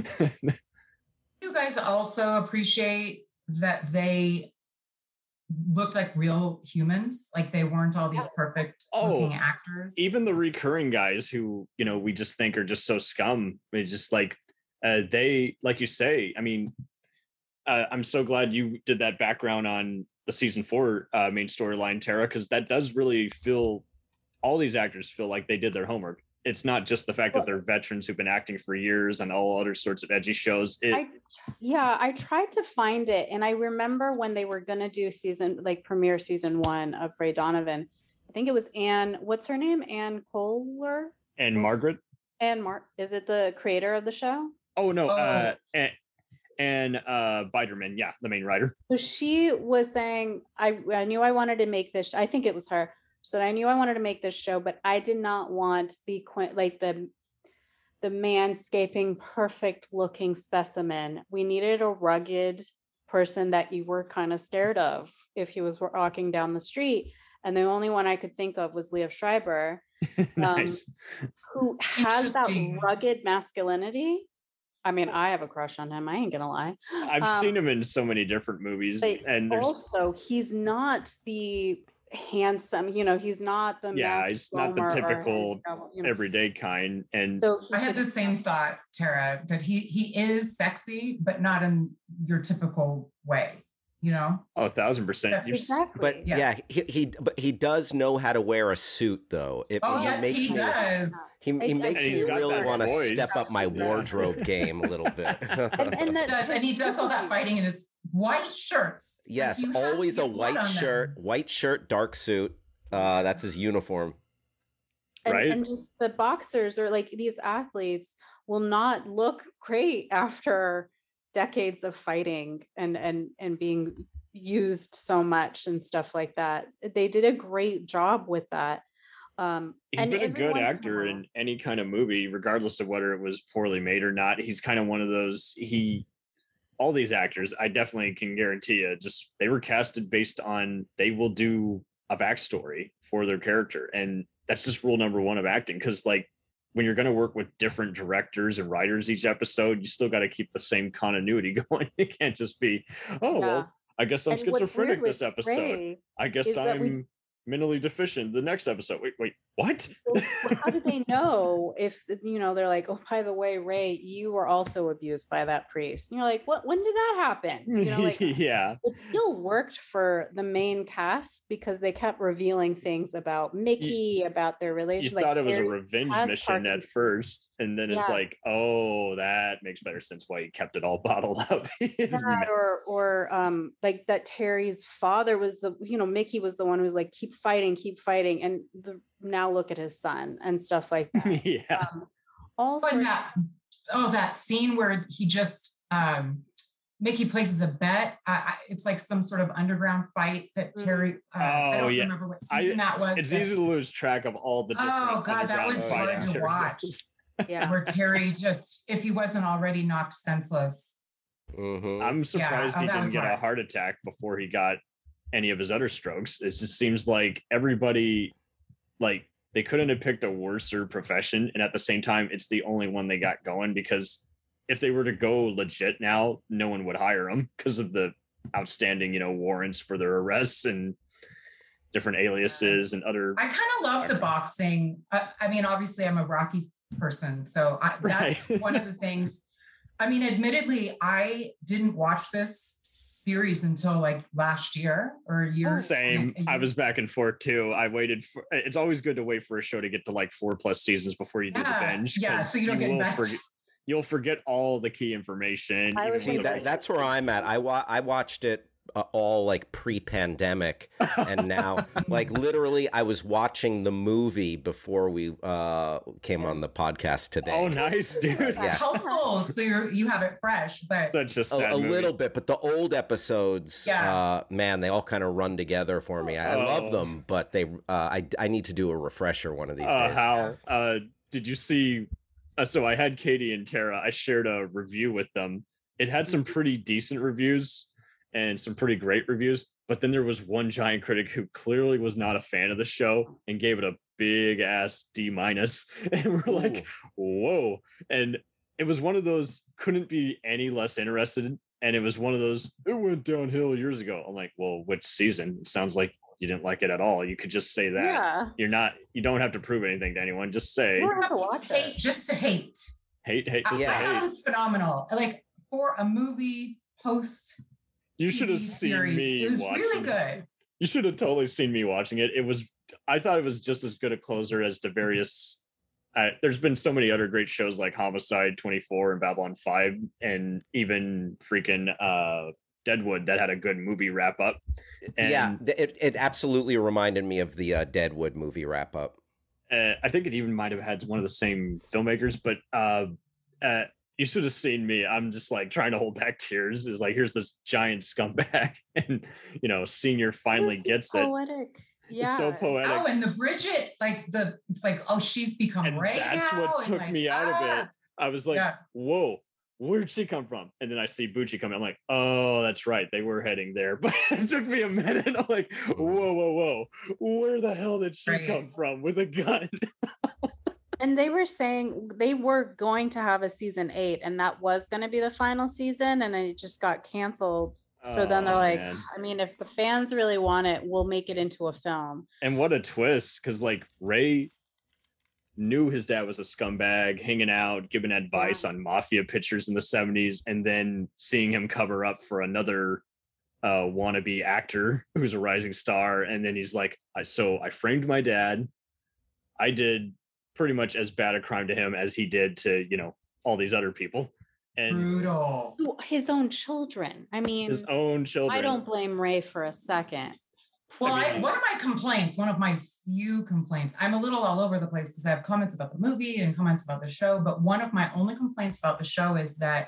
You guys also appreciate that they looked like real humans, like they weren't all these perfect oh, looking actors. Even the recurring guys who, you know, we just think are just so scum. It's just like uh, they, like you say, I mean, uh, I'm so glad you did that background on the season four uh, main storyline, Tara, because that does really feel, all these actors feel like they did their homework. It's not just the fact that they're veterans who've been acting for years and all other sorts of edgy shows. It, I, yeah, I tried to find it. And I remember when they were going to do season, like premiere season one of Ray Donovan, I think it was Anne, what's her name? Anne Kohler? And Margaret? Anne Mark, is it the creator of the show? Oh, no. Oh. Uh, and, and uh, Biderman, yeah, the main writer. So she was saying, I, I knew I wanted to make this, I think it was her. So I knew I wanted to make this show, but I did not want the like the the manscaping, perfect looking specimen. We needed a rugged person that you were kind of scared of if he was walking down the street. And the only one I could think of was Liev Schreiber, nice. um, who has that rugged masculinity. I mean, I have a crush on him. I ain't gonna lie. I've um, seen him in so many different movies, and there's also he's not the handsome, you know, he's not the yeah he's not the typical or, you know. everyday kind. And so I had the same thought, Tara, that he he is sexy, but not in your typical way, you know. Oh, a thousand percent. Exactly. But yeah, yeah he, he but he does know how to wear a suit though. It, oh he yes, makes he me, does. He, he makes me really want to step up my wardrobe game a little bit. and, and, that, does, and he does all that fighting in his white shirts. Yes, like always a white shirt, them. white shirt, dark suit. Uh, that's his uniform. And, right. And just the boxers or like these athletes will not look great after decades of fighting and and and being used so much and stuff like that. They did a great job with that. Um, he's and been a good actor in any kind of movie, regardless of whether it was poorly made or not. He's kind of one of those, he, all these actors, I definitely can guarantee you, just they were casted based on, they will do a backstory for their character. And that's just rule number one of acting. Cause like when you're going to work with different directors and writers each episode, you still got to keep the same continuity going. It can't just be, oh, yeah. well, I guess I'm and schizophrenic this episode. Ray I guess I'm we- mentally deficient the next episode. Wait, wait, what? How do they know if, you know, they're like, oh, by the way, Ray, you were also abused by that priest. And you're like, what, when did that happen? You know, like, yeah. It still worked for the main cast because they kept revealing things about Mickey, you, about their relationship. You like, thought it was a revenge mission Parker. At first. And then yeah. it's like, oh, that makes better sense why you kept it all bottled up. That, or, or um, like that Terry's father was the, you know, Mickey was the one who was like, keep fighting, keep fighting. And the, now look at his son and stuff like that. yeah. Um, also, that, oh, that scene where he just, um, Mickey places a bet. I, I, it's like some sort of underground fight that Terry, uh, oh, I don't yeah. remember what season I, that was. It's but, easy to lose track of all the different oh God, that was hard to watch. Yeah. Where Terry just, if he wasn't already knocked senseless. Mm-hmm. I'm surprised yeah. he oh, didn't get hard. a heart attack before he got any of his other strokes. It just seems like everybody, like, they couldn't have picked a worser profession. And at the same time, it's the only one they got going, because if they were to go legit now, no one would hire them because of the outstanding, you know, warrants for their arrests and different aliases and other. I kind of love the boxing. I, I mean, obviously, I'm a Rocky person, so I, that's Right. one of the things. I mean, admittedly, I didn't watch this series until like last year or a year. Same. a year. I was back and forth too. I waited for. It's always good to wait for a show to get to like four plus seasons before you do the Yeah, binge. yeah, 'cause so you don't get will invested. forget. You'll forget all the key information. I even see when the- that, that's where I'm at. I wa- I watched it uh, all like pre-pandemic, and now like literally I was watching the movie before we uh, came on the podcast today. Oh, nice, dude. That's Yeah. helpful. So you you have it fresh, but Such a A, sad a movie. little bit, but the old episodes, Yeah. uh, man, they all kind of run together for me. I, I Oh. love them, but they, uh, I, I need to do a refresher one of these Uh, days. how uh, did you see? Uh, so I had Katie and Tara. I shared a review with them. It had some pretty decent reviews and some pretty great reviews. But then there was one giant critic who clearly was not a fan of the show and gave it a big ass D minus. And we're like, whoa. And it was one of those, couldn't be any less interested. And it was one of those, it went downhill years ago. I'm like, well, which season? It sounds like you didn't like it at all. You could just say that. Yeah. You're not, you don't have to prove anything to anyone. Just say, You don't have to watch hate it. just to hate. hate, hate, just I, I hate. thought it was phenomenal. Like for a movie post. You should have T V seen series, me It was watching really it. good. You should have totally seen me watching it. It was, I thought it was just as good a closer as the various. Uh, there's been so many other great shows like Homicide twenty-four and Babylon five, and even freaking uh, Deadwood that had a good movie wrap up. And, yeah, th- it, it absolutely reminded me of the uh, Deadwood movie wrap up. uh, I think it even might have had one of the same filmmakers, but uh, uh, you should have seen me. I'm just like trying to hold back tears. Is like, here's this giant scumbag, and you know, Senior finally gets it. Poetic. It's Yeah. so poetic. Oh, and the Bridget, like the, it's like, oh, she's become And Ray that's now, what and took like, me out of it. ah. I was like, Yeah. whoa, where'd she come from? And then I see Bucci coming. I'm like, oh, that's right. They were heading there. But it took me a minute. I'm like, whoa, whoa, whoa. Where the hell did she Right. come from with a gun? And they were saying they were going to have a season eight, and that was going to be the final season, and then it just got canceled. So then they're Oh, like, man. I mean, if the fans really want it, we'll make it into a film. And what a twist. Because like Ray knew his dad was a scumbag, hanging out, giving advice on mafia pictures in the seventies, and then seeing him cover up for another uh, wannabe actor who's a rising star. And then he's like, I, so I framed my dad. I did pretty much as bad a crime to him as he did to, you know, all these other people. And Brutal. His own children. I mean, his own children. I don't blame Ray for a second. Well, I I mean- one of my complaints, one of my few complaints, I'm a little all over the place because I have comments about the movie and comments about the show, but one of my only complaints about the show is that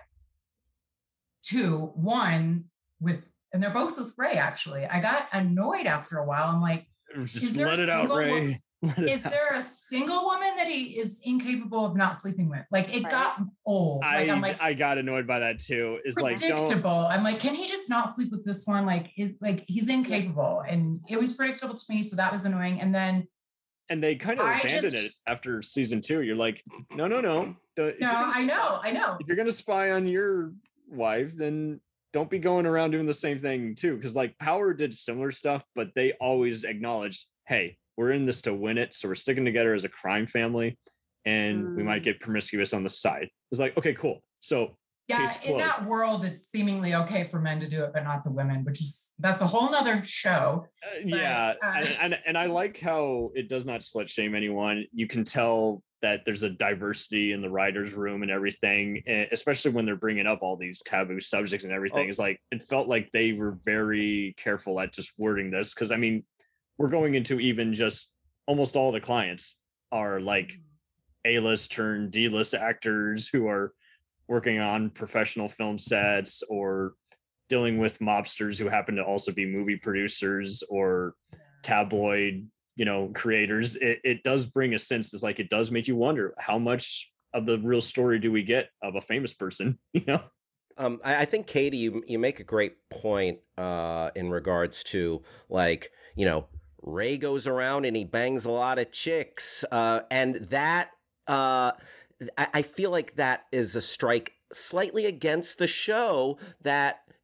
two, one with, and they're both with Ray actually. I got annoyed after a while. I'm like, Just is there let a it out, single Ray. wo- Let it is out. there a single woman that he is incapable of not sleeping with? Like it Right. got old. Like I, I'm like I got annoyed by that too. It's like, don't, predictable. I'm like, can he just not sleep with this one? Like, is like he's incapable, and it was predictable to me, so that was annoying. And then and they kind of I abandoned just- it after season two. You're like, no, no, no. The- if no, you're gonna I know, spy- I know. If you're gonna spy on your wife, then don't be going around doing the same thing too. Because like Power did similar stuff, but they always acknowledged, hey, we're in this to win it, so we're sticking together as a crime family, and we might Mm. get promiscuous on the side. It's like, okay, cool. So Yeah, case in closed. that world, it's seemingly okay for men to do it, but not the women, which is that's a whole nother show. Uh, yeah, uh, and, and and I like how it does not slut shame anyone. You can tell that there's a diversity in the writers' room and everything, eh, especially when they're bringing up all these taboo subjects and everything. Oh. It's like it felt like they were very careful at just wording this because I mean, we're going into even just almost all the clients are like A-list turned D-list actors who are working on professional film sets or dealing with mobsters who happen to also be movie producers or tabloid, you know, creators. It, it does bring a sense. It's like, it does make you wonder how much of the real story do we get of a famous person, you know? Um, I, I think, Katie, you, you make a great point uh, in regards to, like, you know, Ray goes around and he bangs a lot of chicks. Uh, and that, uh, I, I feel like that is a strike slightly against the show that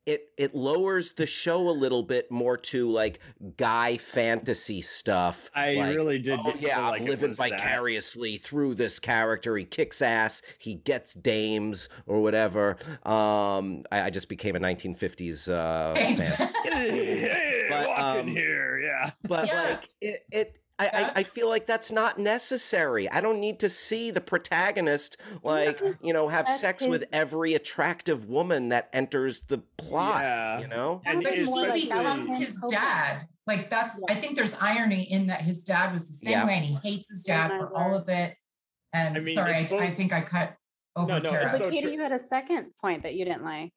it it lowers the show a little bit more to like guy fantasy stuff. I like, really did. Oh, yeah, feel like I'm it living was that. vicariously through this character. He kicks ass. He gets dames or whatever. Um, I, I just became a nineteen fifties uh, fan. Hey, But, walk um, in here, yeah. But Yeah. like it, it I, I, I feel like that's not necessary. I don't need to see the protagonist like you know have That's sex his- with every attractive woman that enters the plot. Yeah. You know, And But he especially- becomes his dad. Like that's, I think there's irony in that his dad was the same Yeah. way, and he hates his dad Yeah, for all of it. And I mean, sorry, I, it's both- I think I cut over No, no, Tara. it's But so Katie, true. you had a second point that you didn't like.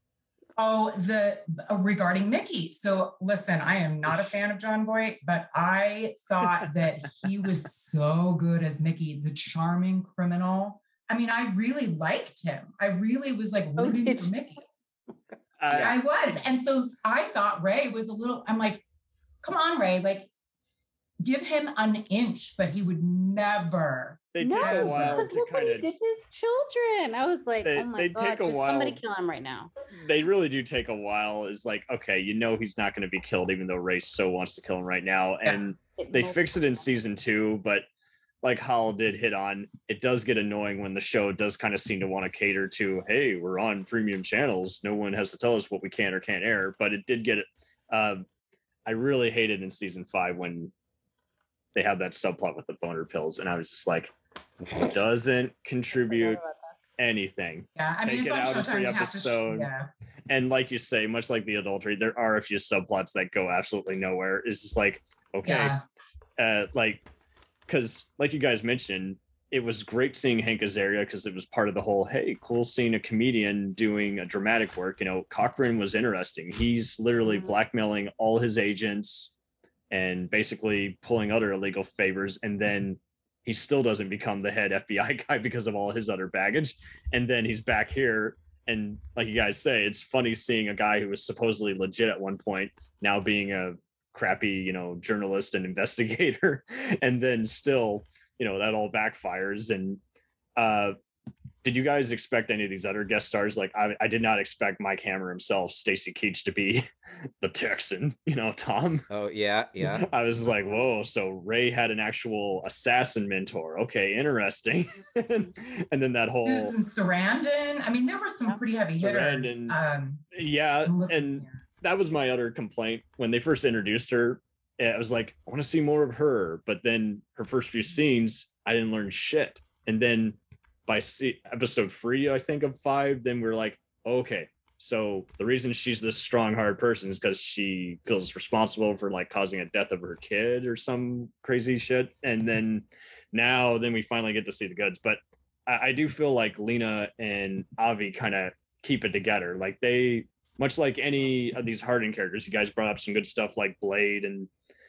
Oh, the uh, regarding Mickey. So listen, I am not a fan of John Boyd, but I thought that he was so good as Mickey, the charming criminal. I mean, I really liked him. I really was like Oh, rooting did for you? Mickey. I- I was. And so I thought Ray was a little, I'm like, come on, Ray, like give him an inch, but he would never. They No, take a while because to look what kind he of. did to his children. I was like, They- oh my they god, take a just somebody while. kill him right now. They really do take a while. Is like, okay, you know he's not going to be killed, even though Ray so wants to kill him right now. Yeah. And It they multiplies. fix it in season two, but like Hal did hit on, it does get annoying when the show does kind of seem to want to cater to, hey, we're on premium channels. No one has to tell us what we can or can't air. But it did get it. Uh, I really hated in season five when they had that subplot with the boner pills, and I was just like, it doesn't contribute anything. Yeah, I mean, Take it's it on out of Showtime. the You have to, sh- episode. yeah. And like you say, much like the adultery, there are a few subplots that go absolutely nowhere. It's just like, okay, Yeah. uh, like, because like you guys mentioned, it was great seeing Hank Azaria because it was part of the whole, hey, cool seeing a comedian doing a dramatic work. You know, Cochran was interesting. He's literally Mhm. blackmailing all his agents and basically pulling other illegal favors. And then he still doesn't become the head F B I guy because of all his other baggage. And then he's back here. And like you guys say, it's funny seeing a guy who was supposedly legit at one point now being a crappy, you know, journalist and investigator. And then still, you know, that all backfires. And uh did you guys expect any of these other guest stars? Like I, I did not expect Mike Hammer himself, Stacy Keach, to be the Texan, you know, Tom. Oh yeah, yeah. I was like, whoa, so Ray had an actual assassin mentor. Okay, interesting. and then that whole Susan Sarandon. I mean, there were some pretty heavy hitters. Sarandon. Um, yeah, I'm looking and here. that was my utter complaint when they first introduced her. I was like, I want to see more of her, but then her first few scenes, I didn't learn shit. And then by se- episode three, I think of five, then we're like, okay, so the reason she's this strong, hard person is because she feels responsible for like causing a death of her kid or some crazy shit. And then now, then we finally get to see the goods. But I, I do feel like Lena and Avi kind of keep it together. Like they, much like any of these hardened characters, you guys brought up some good stuff like Blade and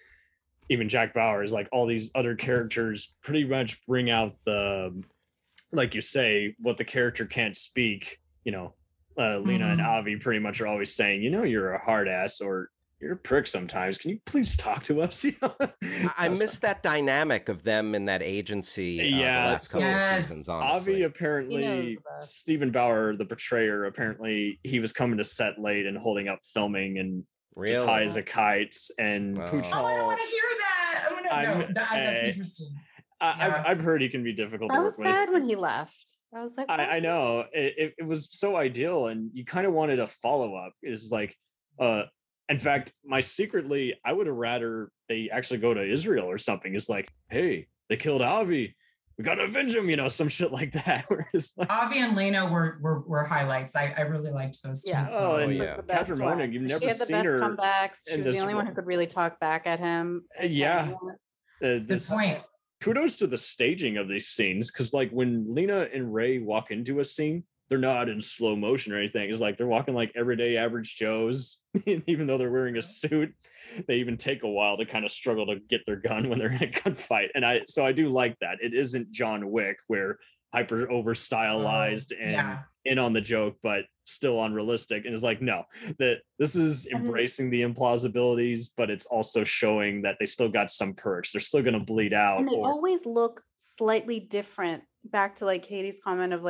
even Jack Bauer, is like all these other characters pretty much bring out the, like you say, what the character can't speak. You know, uh, Lena and Mhm. Avi pretty much are always saying, you know, you're a hard ass or you're a prick sometimes. Can you please talk to us? You know? I, I miss that dynamic of them in that agency. Uh, Yeah, the last couple Yes. of seasons. Avi Honestly, He knows apparently, the best. Stephen Bauer, the portrayer, apparently he was coming to set late and holding up filming and really. just high as a kite. And Oh. Pooch Oh, I don't Hall, want to hear that. I want to I'm- know. That, that's eh, interesting. I, Yeah. I've, I've heard he can be difficult I to was work with. sad when he left. I was like, I, I "What?" know it, it, it was so ideal, and you kind of wanted a follow up. Is like, uh, in fact, my secretly, I would have rather they actually go to Israel or something. It's like, hey, they killed Avi, we gotta avenge him, you know, some shit like that. Whereas, like, Avi and Lena were were, were highlights. I, I really liked those two. Yeah. as oh, well. and yeah. The best Catherine one. Monig, you've She never had the seen best her. comebacks. She in was the this only one who role. could really talk back at him. Uh, yeah. Uh, Good this, point. kudos to the staging of these scenes, because like when Lena and Ray walk into a scene, they're not in slow motion or anything. It's like they're walking like everyday average Joes, even though they're wearing a suit. They even take a while to kind of struggle to get their gun when they're in a gunfight. And I so I do like that. It isn't John Wick where hyper over stylized and yeah. in on the joke, but still unrealistic. And it's like, no, that this is embracing the implausibilities, but it's also showing that they still got some perks. They're still going to bleed out. And they Or, always look slightly different. Back to like Katie's comment of like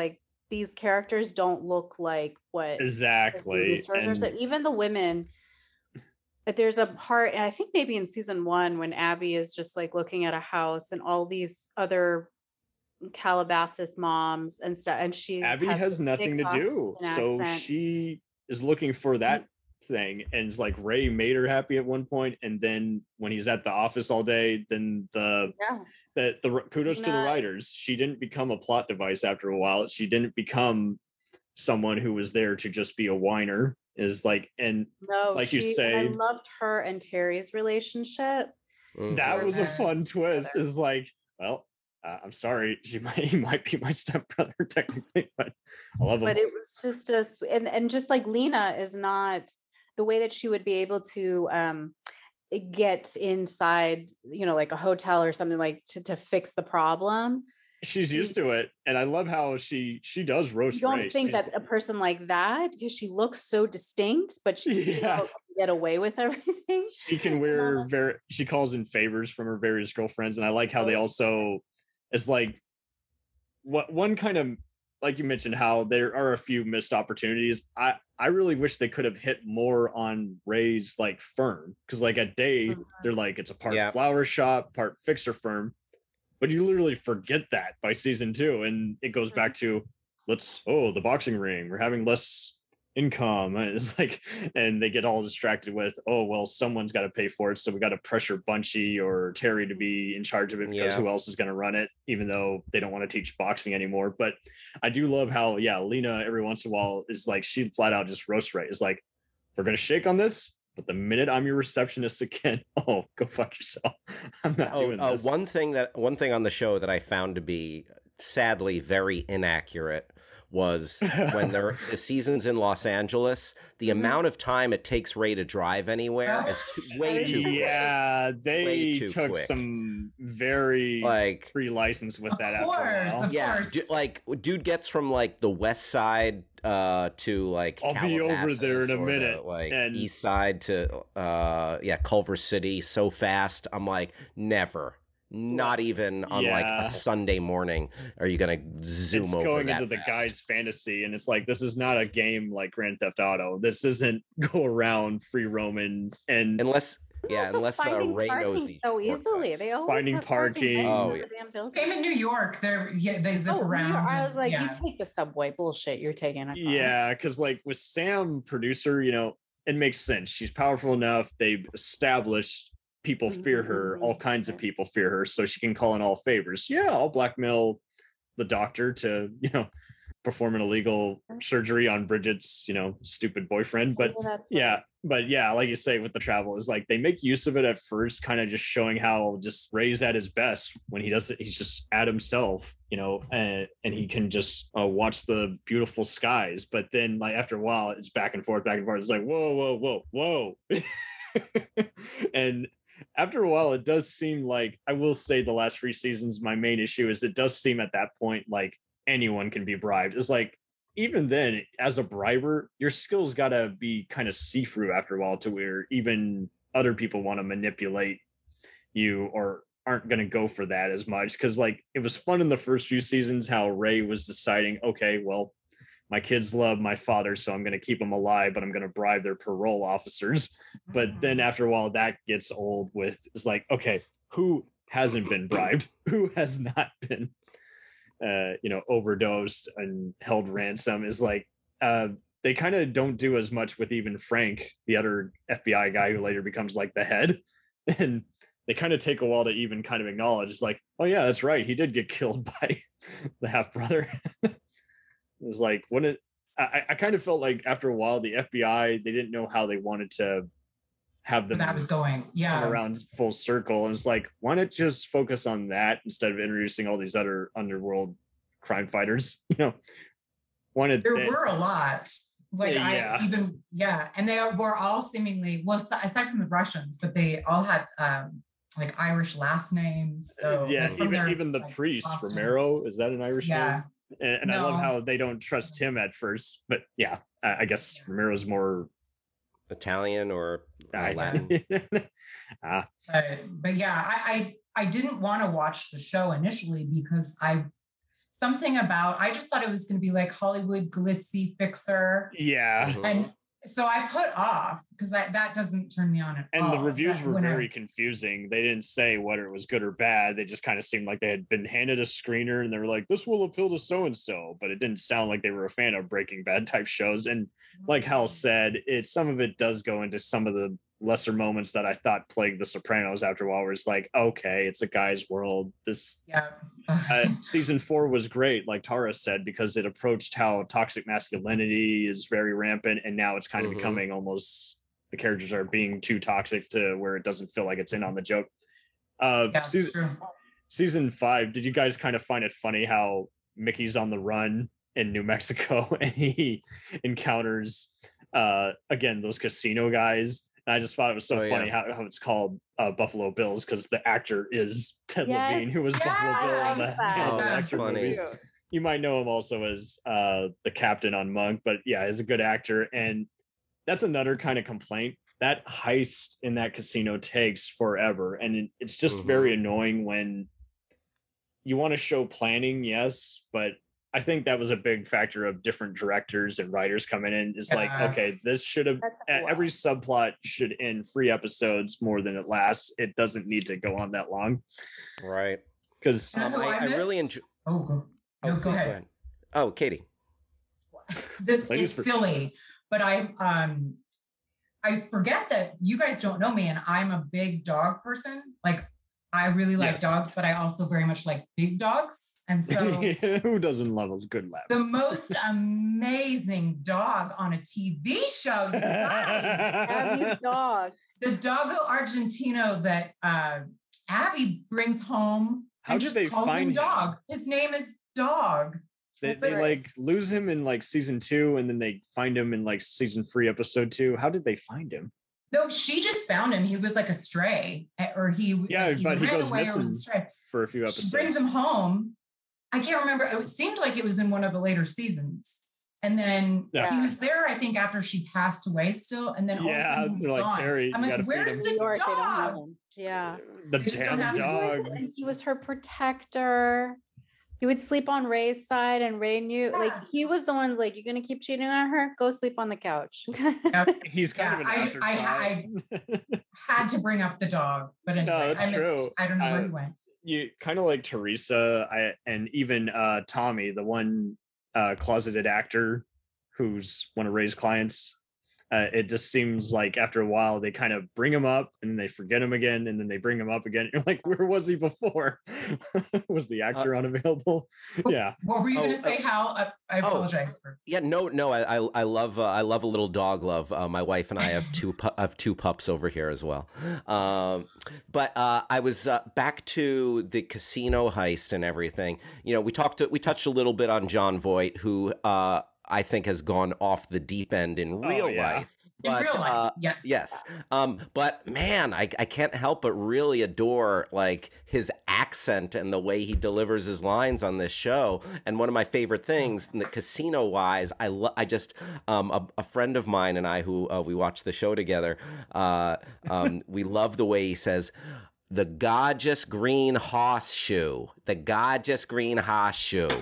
these characters don't look like what exactly. And so even the women, there's a part, and I think maybe in season one when Abby is just like looking at a house and all these other Calabasas moms and stuff, and she Abby has, has nothing to do, so accent. She is looking for that mm-hmm. thing, and it's like Ray made her happy at one point, and then when he's at the office all day, then the yeah. that the kudos to the writers, she didn't become a plot device after a while. She didn't become someone who was there to just be a whiner. Is like, and no, like she, you say, I loved her and Terry's relationship. That was a fun twist. Together. Is like, well, uh, I'm sorry, she might he might be my stepbrother technically, but I love him. But it was just a and and just like Lena is not the way that she would be able to um get inside, you know, like a hotel or something, like to to fix the problem. She's used to it, and I love how she she does roast. You don't Ray. think She's, that a person like that, because she looks so distinct, but she yeah. can get away with everything. She can wear very. She calls in favors from her various girlfriends, and I like how they also, it's like, what one kind of like you mentioned how there are a few missed opportunities. I I really wish they could have hit more on Ray's like firm, because like at day mm-hmm. they're like it's a part yeah. flower shop, part fixer firm. But you literally forget that by season two, and it goes back to let's oh the boxing ring, we're having less income. And it's like, and they get all distracted with oh well someone's got to pay for it, so we got to pressure Bunchy or Terry to be in charge of it because yeah. who else is going to run it? Even though they don't want to teach boxing anymore. But I do love how yeah Lena every once in a while is like she flat out just roast Ray. Is like we're going to shake on this. But the minute I'm your receptionist again, oh, go fuck yourself. I'm not oh, doing this. Uh, one thing that one thing on the show that I found to be sadly very inaccurate was when there the season's in Los Angeles, the mm-hmm. amount of time it takes Ray to drive anywhere is too, way too quick. Yeah, they took quick. some very like free license with of that course, after a while. Of yeah, course. Du- like dude gets from like the west side uh to like I'll be over there in a or minute. To, like and... east side to uh yeah Culver City so fast. I'm like never. Not even on yeah. like a Sunday morning are you gonna zoom it's over going that into fast. The guy's fantasy, and it's like this is not a game like Grand Theft Auto. This isn't go around free roaming and unless yeah also unless uh, Ray knows these so easily. They always finding parking. Oh, yeah. Same in New York. They're yeah they zip oh, around. I and, was like, yeah. you take the subway. Bullshit. You're taking a car. Yeah, because like with Sam, producer, you know, it makes sense. She's powerful enough. They've established people fear her. All kinds of people fear her, so she can call in all favors. Yeah, I'll blackmail the doctor to, you know, perform an illegal surgery on Bridget's, you know, stupid boyfriend. But oh, yeah, but yeah, like you say with the travel is like they make use of it at first, kind of just showing how just Ray's at his best when he does it. He's just at himself, you know, and and he can just uh, watch the beautiful skies. But then like after a while, it's back and forth, back and forth. It's like whoa, whoa, whoa, whoa, and after a while, it does seem like, I will say the last three seasons, my main issue is it does seem at that point like anyone can be bribed. It's like, even then, as a briber, your skills got to be kind of see-through after a while to where even other people want to manipulate you or aren't going to go for that as much. Because like, it was fun in the first few seasons how Ray was deciding, okay, well, my kids love my father, so I'm going to keep them alive, but I'm going to bribe their parole officers. But then after a while, that gets old with, it's like, okay, who hasn't been bribed? Who has not been, uh, you know, overdosed and held ransom? Is like, uh, they kind of don't do as much with even Frank, the other F B I guy who later becomes like the head. And they kind of take a while to even kind of acknowledge, it's like, oh yeah, that's right. He did get killed by the half brother. It was like when it I, I kind of felt like after a while the F B I, they didn't know how they wanted to have them that was going yeah come around full circle. And it's like, why not just focus on that instead of introducing all these other underworld crime fighters? You know, wanted there they, were a lot. Like yeah. I even yeah, and they were all seemingly well aside from the Russians, but they all had um like Irish last names. So yeah, like, even their, even the like, priest Boston. Romero, is that an Irish yeah. name? And, and no. I love how they don't trust him at first, but yeah, I, I guess Romero's more Italian or uh, Latin. ah. But, but yeah, I, I I didn't want to watch the show initially because I something about, I just thought it was going to be like Hollywood glitzy fixer. Yeah. And so I put off because that, that doesn't turn me on at and all. the reviews That were when I- very confusing. They didn't say whether it was good or bad. They just kind of seemed like they had been handed a screener and they were like, this will appeal to so-and-so, but it didn't sound like they were a fan of Breaking Bad type shows. And like Hal said, it some of it does go into some of the lesser moments that I thought plagued The Sopranos after a while, where it's like, okay, it's a guy's world. This yeah. uh, season four was great, like Tara said, because it approached how toxic masculinity is very rampant, and now it's kind of Mhm. becoming almost the characters are being too toxic to where it doesn't feel like it's in on the joke. Uh, Yeah, it's season, true. season five, did you guys kind of find it funny how Mickey's on the run in New Mexico and he encounters uh, again those casino guys? And I just thought it was so Oh, funny yeah. how, how it's called uh, Buffalo Bills because the actor is Ted Yes. Levine, who was Yeah, Buffalo Bill I on the, love that. in Oh, the that's extra funny. movies. You might know him also as uh, the captain on Monk, but yeah, he's a good actor. And that's another kind of complaint. That heist in that casino takes forever. And it, it's just Mhm. very annoying when you want to show planning, yes, but I think that was a big factor of different directors and writers coming in. Is like, Yeah. okay, this should have That's a every lot. subplot should end three episodes more than it lasts. It doesn't need to go on that long Right. because You know Um, who I, I I really missed? enjoy. Oh, go, Oh, no, go please ahead. Oh, Katie. This Ladies is first. silly, but I um I forget that you guys don't know me and I'm a big dog person. Like I really like Yes. dogs, but I also very much like big dogs. And so who doesn't love a good lab? the most amazing dog on a T V show, you guys. Abby's dog. The doggo Argentino that uh, Abby brings home How and did just they calls find him him? Dog. His name is Dog. They, That's they what it like is. lose him in like season two, and then they find him in like season three, episode two. How did they find him? No, she just found him. He was like a stray, eh, or he Yeah, either but he ran goes away or was a missing stray. for a few She episodes. brings him home. I can't remember. It seemed like it was in one of the later seasons. And then Yeah. he was there, I think, after she passed away still. And then all of a Yeah, sudden he was they're like, gone. "Terry, I'm you like, gotta feed where's him." the New York, they don't have dog? him. Yeah. The They just don't damn have him. dog. And he was her protector. He would sleep on Ray's side, and Ray knew, like, Yeah. he was the one's like, "You're gonna keep cheating on her? Go sleep on the couch." He's kind Yeah, of an I, afterthought. I, I had to bring up the dog, but anyway, No, it's I missed. true. I don't know where I- he went. You kind of like Teresa, I, and even uh, Tommy, the one uh, closeted actor who's one of Ray's clients. Uh, it just seems like after a while they kind of bring him up and then they forget him again and then they bring him up again. You're like, where was he before? Was the actor unavailable? Yeah. What were you Oh, going to say, uh, Hal? I, I oh. apologize for. Yeah, no, no. I, I, I love, uh, I love a little dog love. Uh, my wife and I have two, pu- have two pups over here as well. Um, but uh, I was uh, back to the casino heist and everything. You know, we talked, we touched a little bit on Jon Voight, who uh, I think has gone off the deep end in real Oh, yeah. life. In But, real life, uh, yes. Yes. Um, but man, I, I can't help but really adore like his accent and the way he delivers his lines on this show. And one of my favorite things, the casino wise, I lo- I just um, a, a friend of mine and I who uh, we watched the show together. Uh, um, we love the way he says, "The gorgeous green horseshoe, the gorgeous green horseshoe."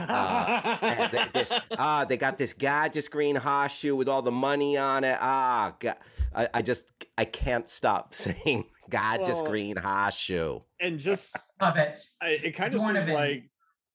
Uh, and th- this, ah, they got this gorgeous green horseshoe with all the money on it. Ah, God, I, I just, I can't stop saying gorgeous Well, green horseshoe. And just Love it. I, it kind of Donovan. seems like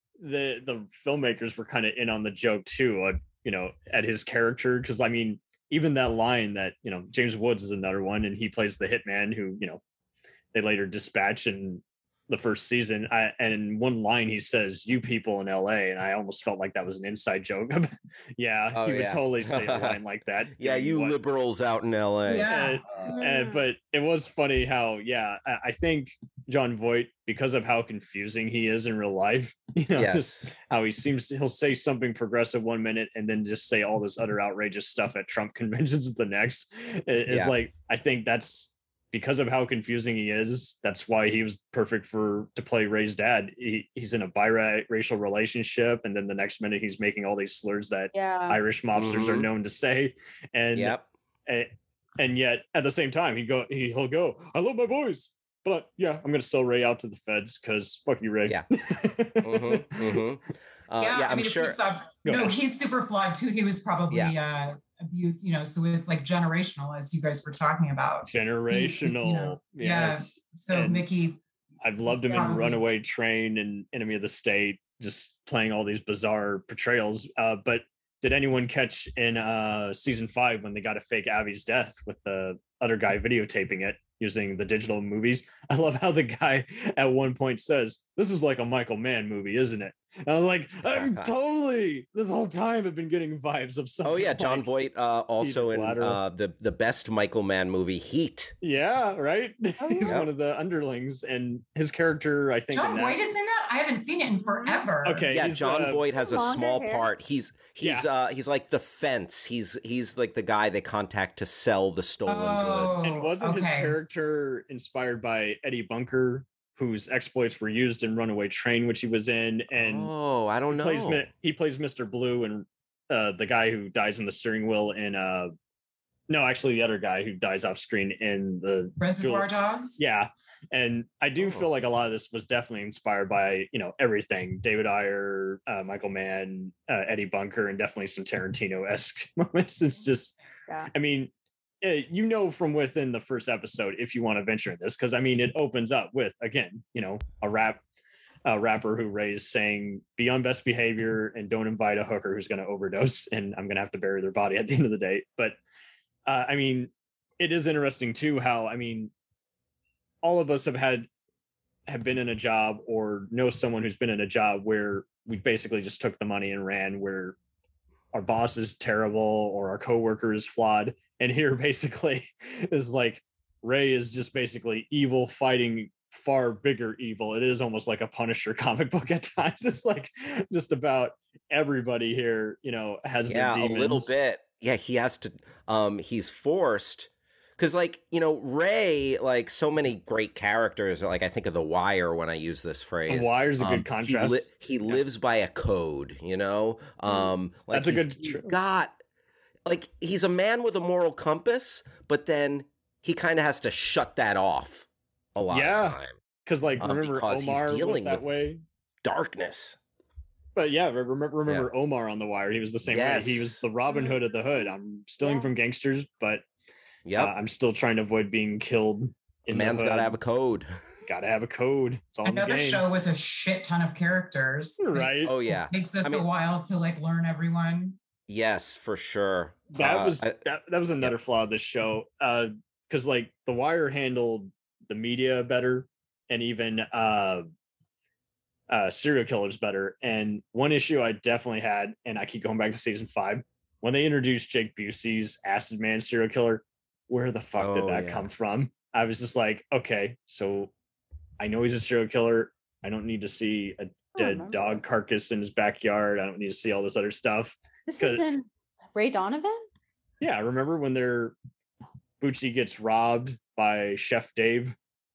the the filmmakers were kind of in on the joke too, uh, you know, at his character. Because I mean, even that line that, you know, James Woods is another one, and he plays the hitman who, you know, they later dispatch in the first season. I, and one line he says, "You people in L A," and I almost felt like that was an inside joke. yeah, Oh, he would yeah. totally say a line like that. Yeah, you What- liberals out in L A. Yeah. and, and- but it was funny how, yeah, I, I think Jon Voight, because of how confusing he is in real life, you know, Yes. just how he seems to, he'll say something progressive one minute and then just say all this other outrageous stuff at Trump conventions the next. It- It's Yeah. like, I think that's because of how confusing he is. That's why he was perfect for to play Ray's dad. He, he's in a biracial relationship, and then the next minute he's making all these slurs that Yeah. Irish mobsters are Mhm. known to say, and Yep. and, and yet at the same time he go he, he'll go, "I love my boys, but yeah, I'm gonna sell Ray out to the feds because fuck you, Ray. Yeah. mm-hmm, mm-hmm. Uh, yeah, yeah, I I'm mean, if sure. you saw, Go no, ahead. he's super flawed too. He was probably uh, abused, you know, so it's like generational, as you guys were talking about. Generational. You know, yes. Yeah. So And Mickey. I've loved him in probably- Runaway Train and Enemy of the State, just playing all these bizarre portrayals. Uh, but did anyone catch in uh, season five when they got to fake Abby's death with the other guy videotaping it using the digital movies? I love how the guy at one point says, "This is like a Michael Mann movie, isn't it?" And I was like, I'm totally this whole time I've been getting vibes of something. Oh yeah, John like Voight uh, also in Collateral. uh, the the best Michael Mann movie, Heat. Yeah, right. Oh, He's yeah. one of the underlings, and his character, I think. John in that- Voight is in that? I haven't seen it in forever. Okay, Yeah, he's John the- Voight has a Longer small hair. part. He's he's Yeah. uh he's like the fence. He's he's like the guy they contact to sell the stolen goods. And wasn't his okay. character inspired by Eddie Bunker, whose exploits were used in Runaway Train, which he was in? And Oh, I don't he plays know. Mi- he plays Mister Blue, and uh, the guy who dies in the steering wheel in uh, no, actually the other guy who dies off screen in the Reservoir Jewel- Dogs? Yeah. And I do Oh. feel like a lot of this was definitely inspired by, you know, everything. David Ayer, uh, Michael Mann, uh, Eddie Bunker, and definitely some Tarantino-esque moments. It's just, Yeah. I mean, eh, you know from within the first episode if you want to venture in this, because I mean, it opens up with, again, you know, a rap a rapper who Ray's saying, be on best behavior and don't invite a hooker who's going to overdose, and I'm going to have to bury their body at the end of the day. But uh, I mean, it is interesting too how, I mean, all of us have had have been in a job or know someone who's been in a job where we basically just took the money and ran, where our boss is terrible or our coworker is flawed. And here basically is like Ray is just basically evil fighting far bigger evil. It is almost like a Punisher comic book at times. It's like just about everybody here, you know, has Yeah, their a demons. little bit. Yeah, he has to. Um, he's forced because, like, you know, Ray, like so many great characters. Like I think of The Wire when I use this phrase. The Wire's a good Um, he contrast. li- He, lives by a code, you know. Um, like That's a he's- good He's tr- got like he's a man with a moral compass, but then he kind of has to shut that off a lot Yeah. of time. Because like um, remember because he's Omar was dealing that with way. Darkness. But yeah, remember remember Omar on The Wire? He was the same way. He was Yes. the Robin Hood of the Hood. I'm stealing from gangsters, but Yep. uh, I'm still trying to avoid being killed. The In man's the got to hood. have a code. Gotta have a code. It's all in the Another game. show with a shit ton of characters. Right. Oh yeah. It takes us I mean- a while to like learn everyone. Yes, for sure. That Uh, was I- that, that was another flaw of this show. Uh because like The Wire handled the media better and even uh uh serial killers better. And one issue I definitely had, and I keep going back to season five, when they introduced Jake Busey's Acid Man serial killer, where the fuck did Oh, that yeah. come from? I was just like, okay, so I know he's a serial killer. I don't need to see a dead remember dog carcass in his backyard. I don't need to see all this other stuff. This 'Cause- is in Ray Donovan? Yeah, remember when they're Bucci gets robbed by Chef Dave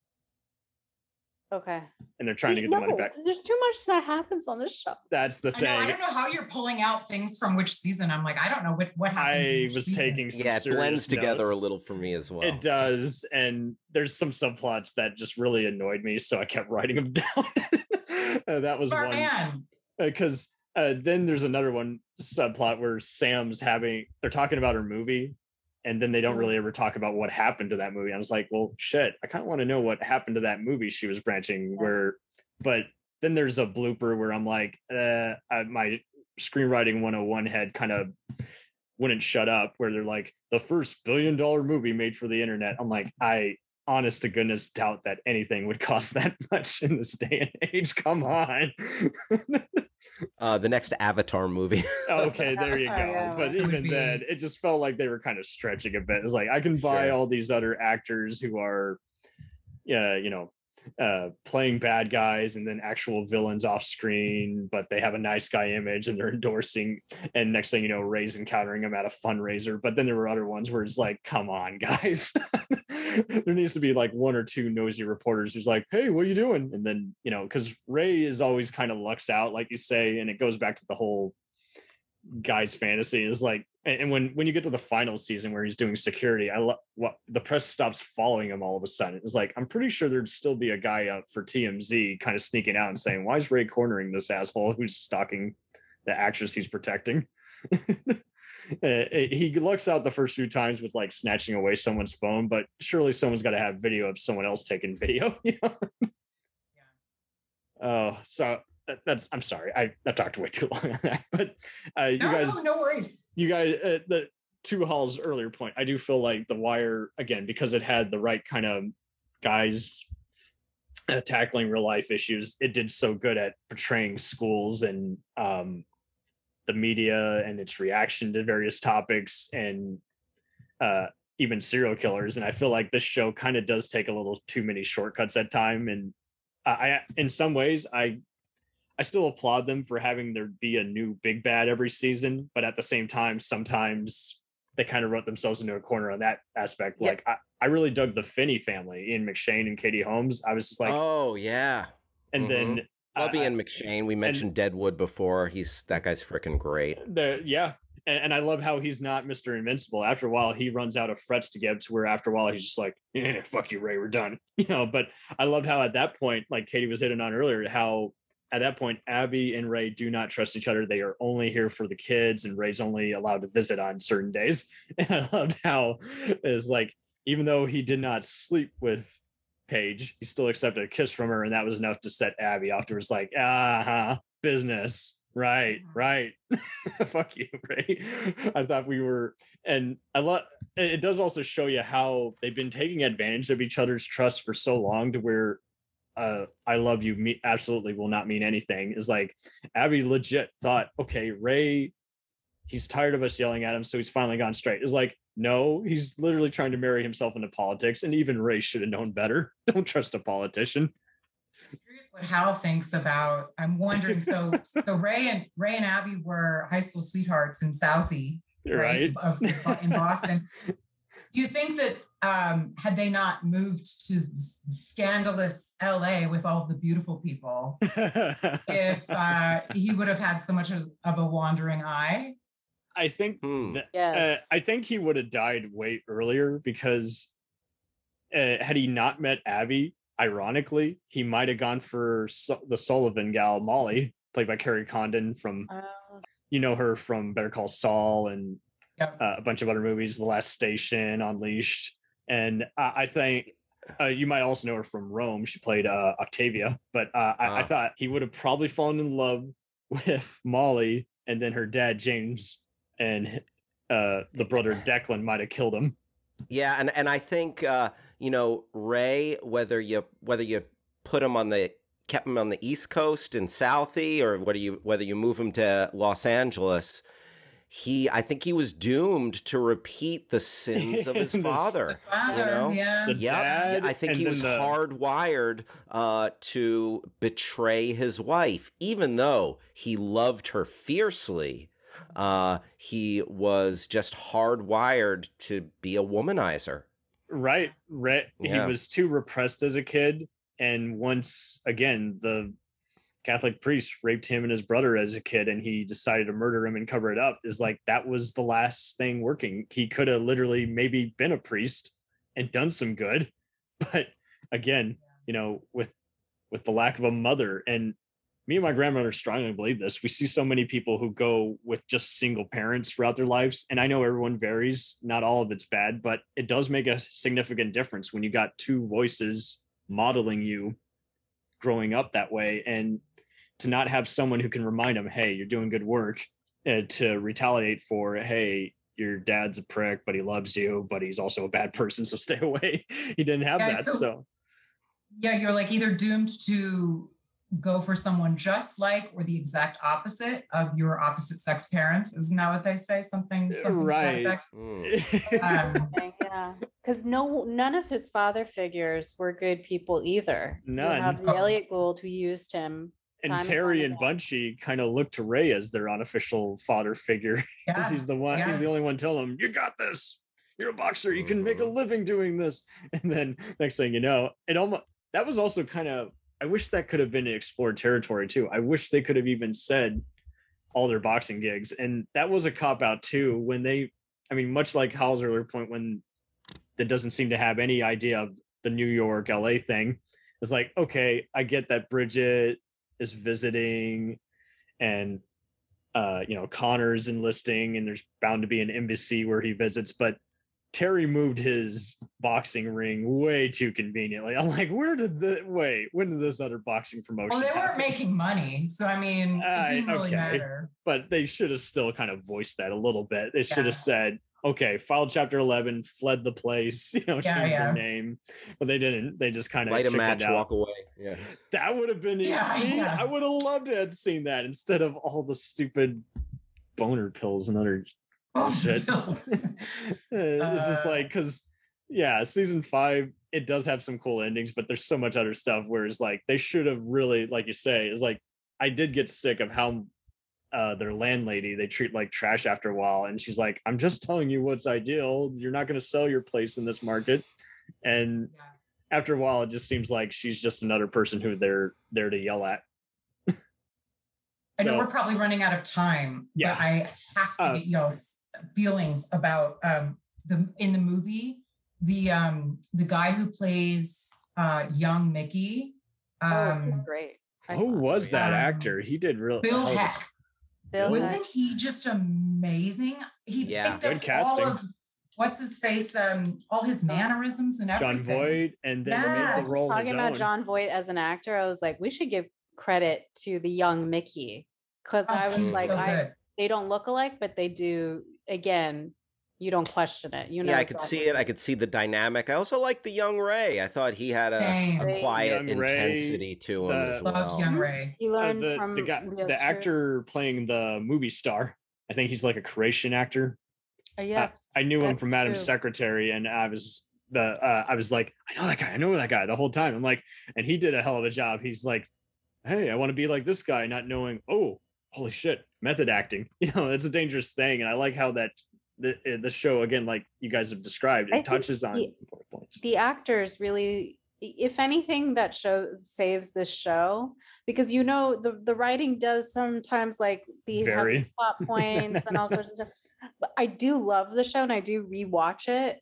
Okay. and they're trying See, to get the money no, back? 'cause there's too much that happens on this show. That's the I know. I thing. don't know how you're pulling out things from which season. I'm like, I don't know what what happens. in I which was season. taking some yeah, it serious blends together a notes. little for me as well. It does, and there's some subplots that just really annoyed me, so I kept writing them down. Uh, that was Smart one man. because uh, then there's another one subplot where Sam's having they're talking about her movie, and then they don't really ever talk about what happened to that movie. I was like, well, shit, I kind of want to know what happened to that movie she was branching where, but then there's a blooper where I'm like, uh, I, my screenwriting one oh one head kind of wouldn't shut up, where they're like, the first billion dollar movie made for the internet. I'm like, I honest to goodness doubt that anything would cost that much in this day and age. Come on. Uh, the next Avatar movie. Okay, there you go. Avatar, yeah. But It would even be- then, it just felt like they were kind of stretching a bit. It's like I can buy Sure. all these other actors who are, yeah, you know, uh, playing bad guys and then actual villains off screen, but they have a nice guy image and they're endorsing. And next thing you know, Ray's encountering them at a fundraiser. But then there were other ones where it's like, come on, guys. There needs to be like one or two nosy reporters who's like, hey, what are you doing? And then, you know, because Ray is always kind of lucks out, like you say, and it goes back to the whole guy's fantasy is like and, and when when you get to the final season where he's doing security, I love what the press stops following him all of a sudden. It's like, I'm pretty sure there'd still be a guy out for T M Z kind of sneaking out and saying, why is Ray cornering this asshole who's stalking the actress he's protecting? Uh, he looks out the first few times with like snatching away someone's phone, but surely someone's got to have video of someone else taking video. You know? Yeah. Oh, so that's, I'm sorry, I, I talked way too long on that, but uh, you no, guys, no, no worries. You guys, uh, the to Hall's earlier point, I do feel like The Wire, again, because it had the right kind of guys uh, tackling real life issues, it did so good at portraying schools and um, the media and its reaction to various topics and uh, even serial killers. And I feel like this show kind of does take a little too many shortcuts at time. And I, I, in some ways, I, I still applaud them for having there be a new big bad every season, but at the same time, sometimes they kind of wrote themselves into a corner on that aspect. Yeah. Like I, I really dug the Finney family, Ian McShane and Katie Holmes. I was just like, oh yeah. And mm-hmm. then love uh, Ian McShane. We mentioned and, Deadwood before. He's that guy's freaking great. The, yeah. And, and I love how he's not Mister Invincible. After a while, he runs out of frets to give to where after a while, he's just like, yeah, fuck you, Ray, we're done. You know, but I loved how at that point, like Katie was hitting on earlier, how at that point, Abby and Ray do not trust each other. They are only here for the kids, and Ray's only allowed to visit on certain days. And I loved how it's like, even though he did not sleep with Paige, he still accepted a kiss from her, and that was enough to set Abby off. It was like, ah, business. Right, right. Fuck you, Ray. I thought we were, and I love. It does also show you how they've been taking advantage of each other's trust for so long, to where uh, "I love you" me absolutely will not mean anything. Is like Abby legit thought, okay, Ray, he's tired of us yelling at him, so he's finally gone straight. It's like, no, he's literally trying to marry himself into politics, and even Ray should have known better. Don't trust a politician. Curious what Hal thinks about. I'm wondering. So, so Ray and Ray and Abby were high school sweethearts in Southie, right, right? Of, in Boston. Do you think that um, had they not moved to scandalous L A with all the beautiful people, if uh, he would have had so much of a wandering eye? I think hmm. that, Yes. uh, I think he would have died way earlier, because uh, had he not met Abby, ironically, he might have gone for so- the Sullivan gal, Molly, played by Carrie Condon from, Uh, you know her from Better Call Saul and Yep. uh, a bunch of other movies, The Last Station, Unleashed. And uh, I think uh, you might also know her from Rome. She played uh, Octavia, but uh, I, I Ah. thought he would have probably fallen in love with Molly, and then her dad, James, and uh, the brother Declan might have killed him. Yeah, and and I think uh, you know, Ray, whether you whether you put him on the kept him on the East Coast in Southie, or whether you whether you move him to Los Angeles, he I think he was doomed to repeat the sins of his His father. Father, you know? yeah. The Yep. dad, I think and he then was the- hardwired uh, to betray his wife, even though he loved her fiercely. Uh, he was just hardwired to be a womanizer. Right, right. Yeah. He was too repressed as a kid, and once again, the Catholic priest raped him and his brother as a kid, and he decided to murder him and cover it up. Is like that was the last thing working. He could have literally maybe been a priest and done some good, but again, you know, with with the lack of a mother, and me and my grandmother strongly believe this. We see so many people who go with just single parents throughout their lives. And I know everyone varies. Not all of it's bad, but it does make a significant difference when you got two voices modeling you growing up that way. And to not have someone who can remind them, hey, you're doing good work, uh, to retaliate for, hey, your dad's a prick, but he loves you, but he's also a bad person, so stay away. He didn't have Yeah, that. so- So Yeah, you're like either doomed to go for someone just like or the exact opposite of your opposite sex parent. Isn't that what they say? Something, something to that Right. effect? Mm. Um, yeah, because no, none of his father figures were good people either. None. You have the Elliot Gould who used him. and time Terry time and again. Bunchy kind of look to Ray as their unofficial father figure, because Yeah, he's the one, yeah. he's the only one telling him, you got this, you're a boxer, you can make a Mhm. living doing this. And then next thing you know, it almost, that was also kind of, I wish that could have been explored territory too. I wish they could have even said, all their boxing gigs. And that was a cop out too, when they, I mean, much like Hal's earlier point, when that doesn't seem to have any idea of the New York, L A thing. It's like, okay, I get that Bridget is visiting and, uh, you know, Connor's enlisting and there's bound to be an embassy where he visits, but Terry moved his boxing ring way too conveniently. I'm like, where did the, wait, when did this other boxing promotion Well, they weren't happen? making money. So, I mean, it didn't Uh, really okay. matter. But they should have still kind of voiced that a little bit. They should Yeah. have said, okay, filed chapter eleven, fled the place, you know, Yeah, changed yeah. their name. But they didn't. They just kind of Light a chickened match, out. walk away. Yeah. That would have been Yeah, insane. yeah. I would have loved to have seen that instead of all the stupid boner pills and other shit. It's just Uh, like, because yeah, season five, it does have some cool endings, but there's so much other stuff where it's like they should have really, like you say, is like I did get sick of how uh their landlady they treat like trash after a while, and she's like, I'm just telling you what's ideal, you're not going to sell your place in this market. And Yeah. after a while it just seems like she's just another person who they're there to yell at. I know So- we're probably running out of time, Yeah. but I have to Uh, get, you know, s- feelings about um the in the movie, the um the guy who plays uh young Mickey. Oh, he's Um great. I Who thought. was that Um, actor? He did real Bill hell of a- Heck. Bill Bill Heck. Wasn't he just amazing? He Yeah. picked Good up casting. all of what's his face, um, all his mannerisms and everything. John Voight, and then Yeah. made the role Talking his about own. John Voight as an actor, I was like, we should give credit to the young Mickey, because Oh, I was he's like, so I, good. they don't look alike, but they do. Again, you don't question it. You know, Yeah, I could exactly. see it. I could see the dynamic. I also like the young Ray. I thought he had a, Same. a quiet Young Ray, intensity to him the- as Loved well. Young Ray. He Uh, learned the, from the guy, Leo the Chu. actor playing the movie star. I think he's like a Croatian actor. Uh, yes, I knew him that's from Madam's true. Secretary, and I was the uh, I was like, I know that guy, I know that guy the whole time. I'm like, and he did a hell of a job. He's like, hey, I want to be like this guy, not knowing, oh, holy shit, method acting. You know, it's a dangerous thing, and I like how that the the show again, like you guys have described, I it think touches on the- important points. The actors really, if anything, that show saves this show, because you know the the writing does sometimes like the have Very. these plot points and all sorts of stuff. But I do love the show and I do rewatch it,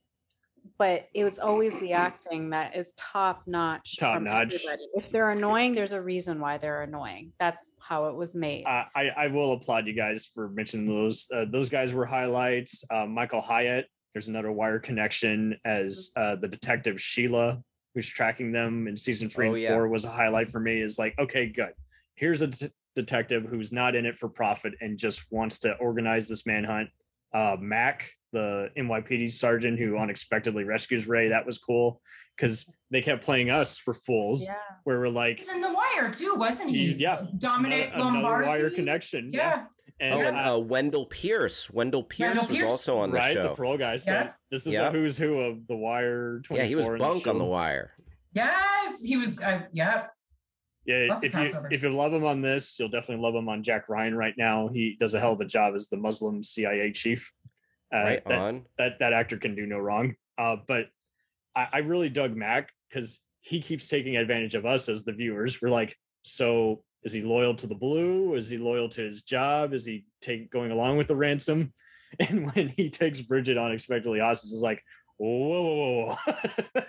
but it was always the acting that is top notch. Top from notch. everybody. If they're annoying, there's a reason why they're annoying. That's how it was made. Uh, I, I will applaud you guys for mentioning those. Uh, those guys were highlights. Uh, Michael Hyatt, there's another wire connection as uh, the detective Sheila, who's tracking them in season three Oh, and yeah. four, was a highlight for me. Is like, okay, good. Here's a d- detective who's not in it for profit and just wants to organize this manhunt. Uh, Mac, the N Y P D sergeant who unexpectedly rescues Ray, that was cool because they kept playing us for fools, Yeah. where we're like, He's in The Wire too, wasn't he? He- yeah. Dominic another, another Lombardi. wire connection. Yeah. And, Oh, and uh, uh, Wendell Pierce. Wendell Pierce Wendell was Pierce. also on the right, show. the parole guy said, Yeah. this is Yeah. a who's who of the Wire twenty-four. Yeah, he was and bunk on the show. wire. Yes, he was. Uh, yeah. Yeah, Lots of if you crossovers. if you love him on this, you'll definitely love him on Jack Ryan right now. He does a hell of a job as the Muslim C I A chief. Uh, Right that, on. that that actor can do no wrong. Uh, but I, I really dug Mac because he keeps taking advantage of us as the viewers. We're like, so is he loyal to the blue? Is he loyal to his job? Is he take going along with the ransom? And when he takes Bridget unexpectedly hostage, is like, whoa, whoa, whoa.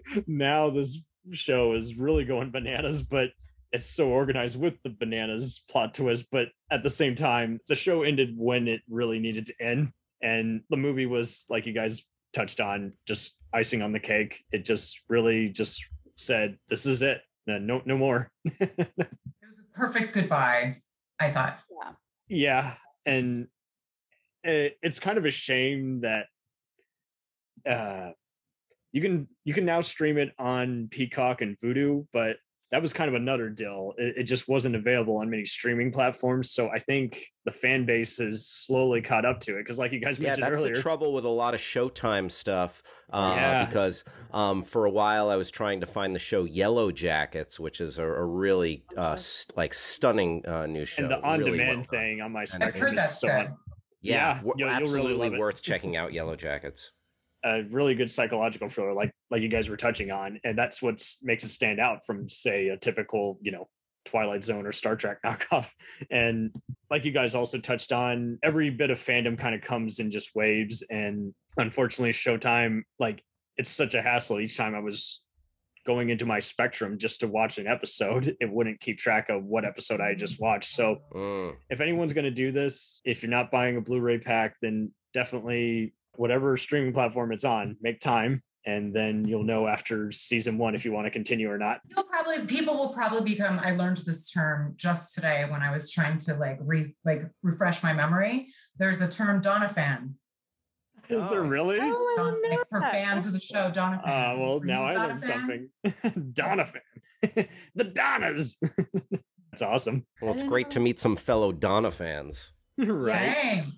Now this show is really going bananas, but it's so organized with the bananas plot twist. But at the same time, the show ended when it really needed to end. And the movie was, like you guys touched on, just icing on the cake. It just really just said, this is it. No, no, no more. It was a perfect goodbye, I thought. Yeah. Yeah. And it, it's kind of a shame that uh, you can you can now stream it on Peacock and Vudu, but that was kind of another deal. It, it just wasn't available on many streaming platforms. So I think the fan base has slowly caught up to it. Because like you guys Yeah, mentioned that's earlier, the trouble with a lot of Showtime stuff. Uh, Yeah. Because um, for a while I was trying to find the show Yellow Jackets, which is a, a really uh, st- like stunning uh, new show. and the Really on-demand well done. thing on my I've spectrum heard is that so said. on- Yeah, Yeah, w- you'll- you'll really absolutely love it. worth checking out Yellow Jackets. a really good psychological thriller, like like you guys were touching on, and that's what makes it stand out from, say, a typical, you know, Twilight Zone or Star Trek knockoff. And like you guys also touched on, every bit of fandom kind of comes in just waves. And unfortunately, Showtime, like it's such a hassle. Each time I was going into my Spectrum just to watch an episode, it wouldn't keep track of what episode I just watched. So Mm. if anyone's going to do this, if you're not buying a Blu-ray pack, then definitely whatever streaming platform it's on, make time. And then you'll know after season one if you want to continue or not. You'll probably people will probably become. I learned this term just today when I was trying to like re like refresh my memory. There's a term Donna fan. Is there really? Oh, I didn't know Like, for that. fans of the show, Donna Uh, fan. well, Were now you a I Donna learned fan? something. Donna fan. The Donnas. That's awesome. Well, it's great to meet some fellow Donna fans. Right. Same.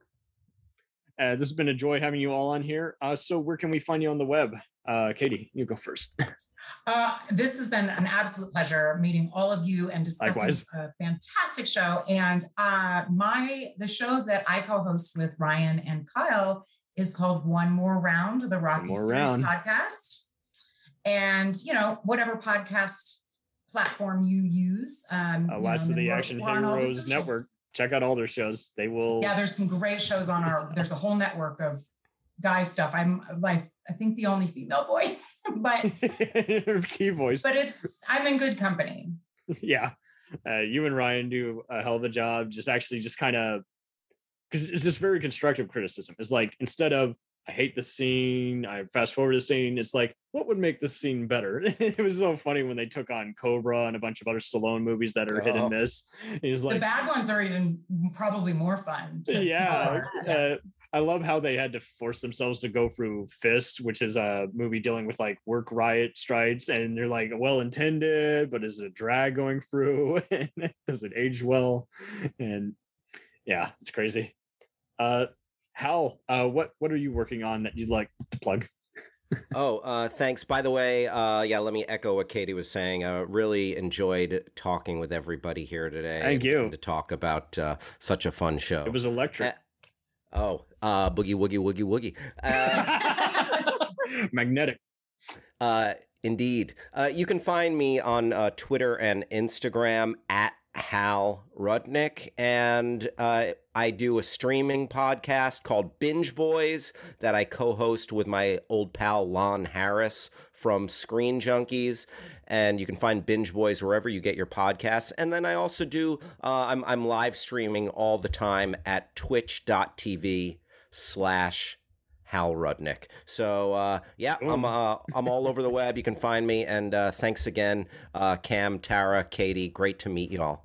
Uh, this has been a joy having you all on here. Uh, so where can we find you on the web? Uh, Katie, you go first. Uh, this has been an absolute pleasure meeting all of you and discussing Likewise. a fantastic show. And uh, my the show that I co-host with Ryan and Kyle is called One More Round, the Rocky More Series Round. podcast. And you know, whatever podcast platform you use, um, Uh, you Last know, of then the we're- Action we're on all the Heroes socials. Network. Check out all their shows. They will. Yeah, there's some great shows on our. There's a whole network of guy stuff. I'm like, I think the only female voice, but Key voice. but it's I'm in good company. Yeah. Uh, you and Ryan do a hell of a job. Just actually just kind of, because it's just very constructive criticism. It's like, instead of, I hate the scene, I fast forward the scene, it's like, what would make this scene better? It was so funny when they took on Cobra and a bunch of other Stallone movies that are hit Oh. and miss. He's The like, bad ones are even probably more fun. to yeah. cover. Uh, I love how they had to force themselves to go through Fist, which is a movie dealing with like work riot strikes, and they're like well intended, but is it a drag going through? And does it age well? And yeah, it's crazy. Uh, Hal, uh, what what are you working on that you'd like to plug? Oh, uh, thanks. By the way, uh, yeah, let me echo what Katie was saying. I really enjoyed talking with everybody here today. Thank and you. To talk about uh, such a fun show. It was electric. Uh, oh, uh, boogie woogie woogie woogie. Uh, Magnetic. Uh, indeed. Uh, you can find me on uh, Twitter and Instagram at Hal Rudnick, and uh, I do a streaming podcast called Binge Boys that I co-host with my old pal Lon Harris from Screen Junkies, and you can find Binge Boys wherever you get your podcasts. And then I also do uh, I'm I'm live streaming all the time at twitch.tv slash Hal Rudnick. So uh, yeah, I'm uh, I'm all over the web. You can find me, and uh, thanks again, uh, Cam, Tara, Katie. Great to meet you all.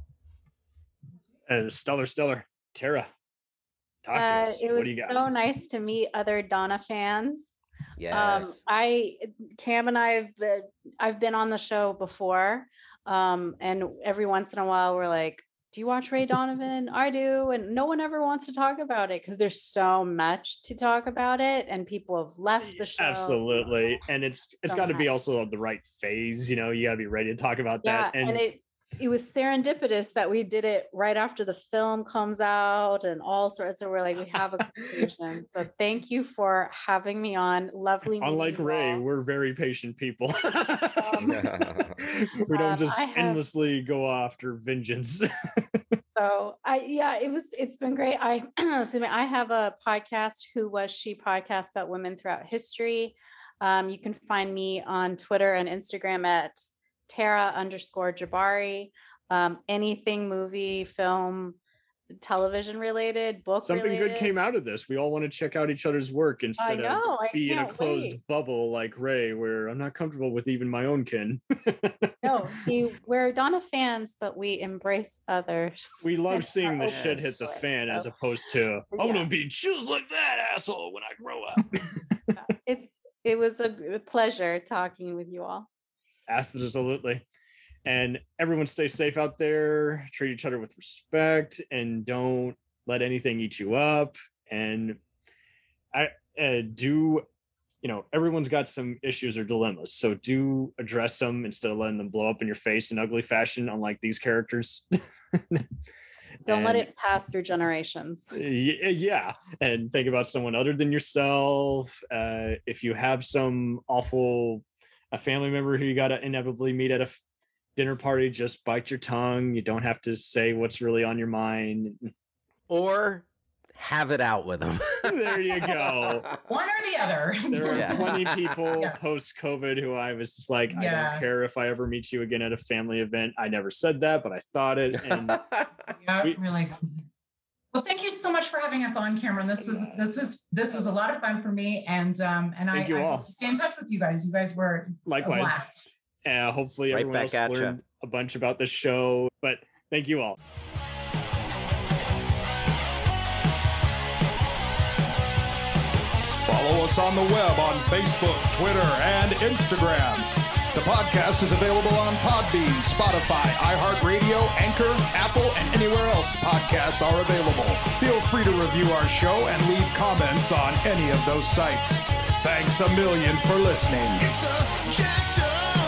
Uh, stellar, stellar. Tara, talk to Uh, us. it What was do you got? so nice to meet other Donna fans. Yes. Um, I Cam and I have been, I've been on the show before, um, and every once in a while we're like, "Do you watch Ray Donovan?" I do, and no one ever wants to talk about it because there's so much to talk about it, and people have left the show. Absolutely, and it's it's So got to be much. also the right phase. You know, you got to be ready to talk about Yeah, that. and, it it was serendipitous that we did it right after the film comes out and all sorts. So we're like, we have a conclusion. So thank you for having me on. Lovely. meeting unlike you Ray, all. we're very patient people. Um, we don't um, just I have- endlessly go after vengeance. So I yeah, it was it's been great. I excuse me, I have a podcast, Who Was She podcast about women throughout history. Um, you can find me on Twitter and Instagram at Tara underscore Jabari. Um, anything movie, film, television related, book Something related. good came out of this. We all want to check out each other's work instead know, of I be in a can't closed wait. bubble like Ray, where I'm not comfortable with even my own kin. No, see, we're Donna fans, but we embrace others. We love And seeing the are shit open hit the to it. fan as So opposed to I'm Yeah. gonna be just like that asshole when I grow up. it's it was a g- pleasure talking with you all. Absolutely. And everyone stay safe out there, treat each other with respect, and don't let anything eat you up. And I uh, do, you know, everyone's got some issues or dilemmas. So do address them instead of letting them blow up in your face in ugly fashion, unlike these characters. Don't let And- it pass through generations. Y- yeah, and think about someone other than yourself. Uh, if you have some awful a family member who you got to inevitably meet at a f- dinner party, just bite your tongue. You don't have to say what's really on your mind. Or have it out with them. There you go. One or the other. There are Yeah. plenty of people Yeah. post-COVID who I was just like, I Yeah. don't care if I ever meet you again at a family event. I never said that, but I thought it. And Yeah, we- really good. Well, thank you so much for having us on, Cameron. This was this was this was a lot of fun for me, and um and Thank I, you I all. hope to stay in touch with you guys. You guys were a likewise. blast. Uh, hopefully Right everyone back else at ya. learned a bunch about the show, but thank you all. Follow us on the web on Facebook, Twitter, and Instagram. The podcast is available on Podbean, Spotify, iHeartRadio, Anchor, Apple, and anywhere else podcasts are available. Feel free to review our show and leave comments on any of those sites. Thanks a million for listening. It's a jacked up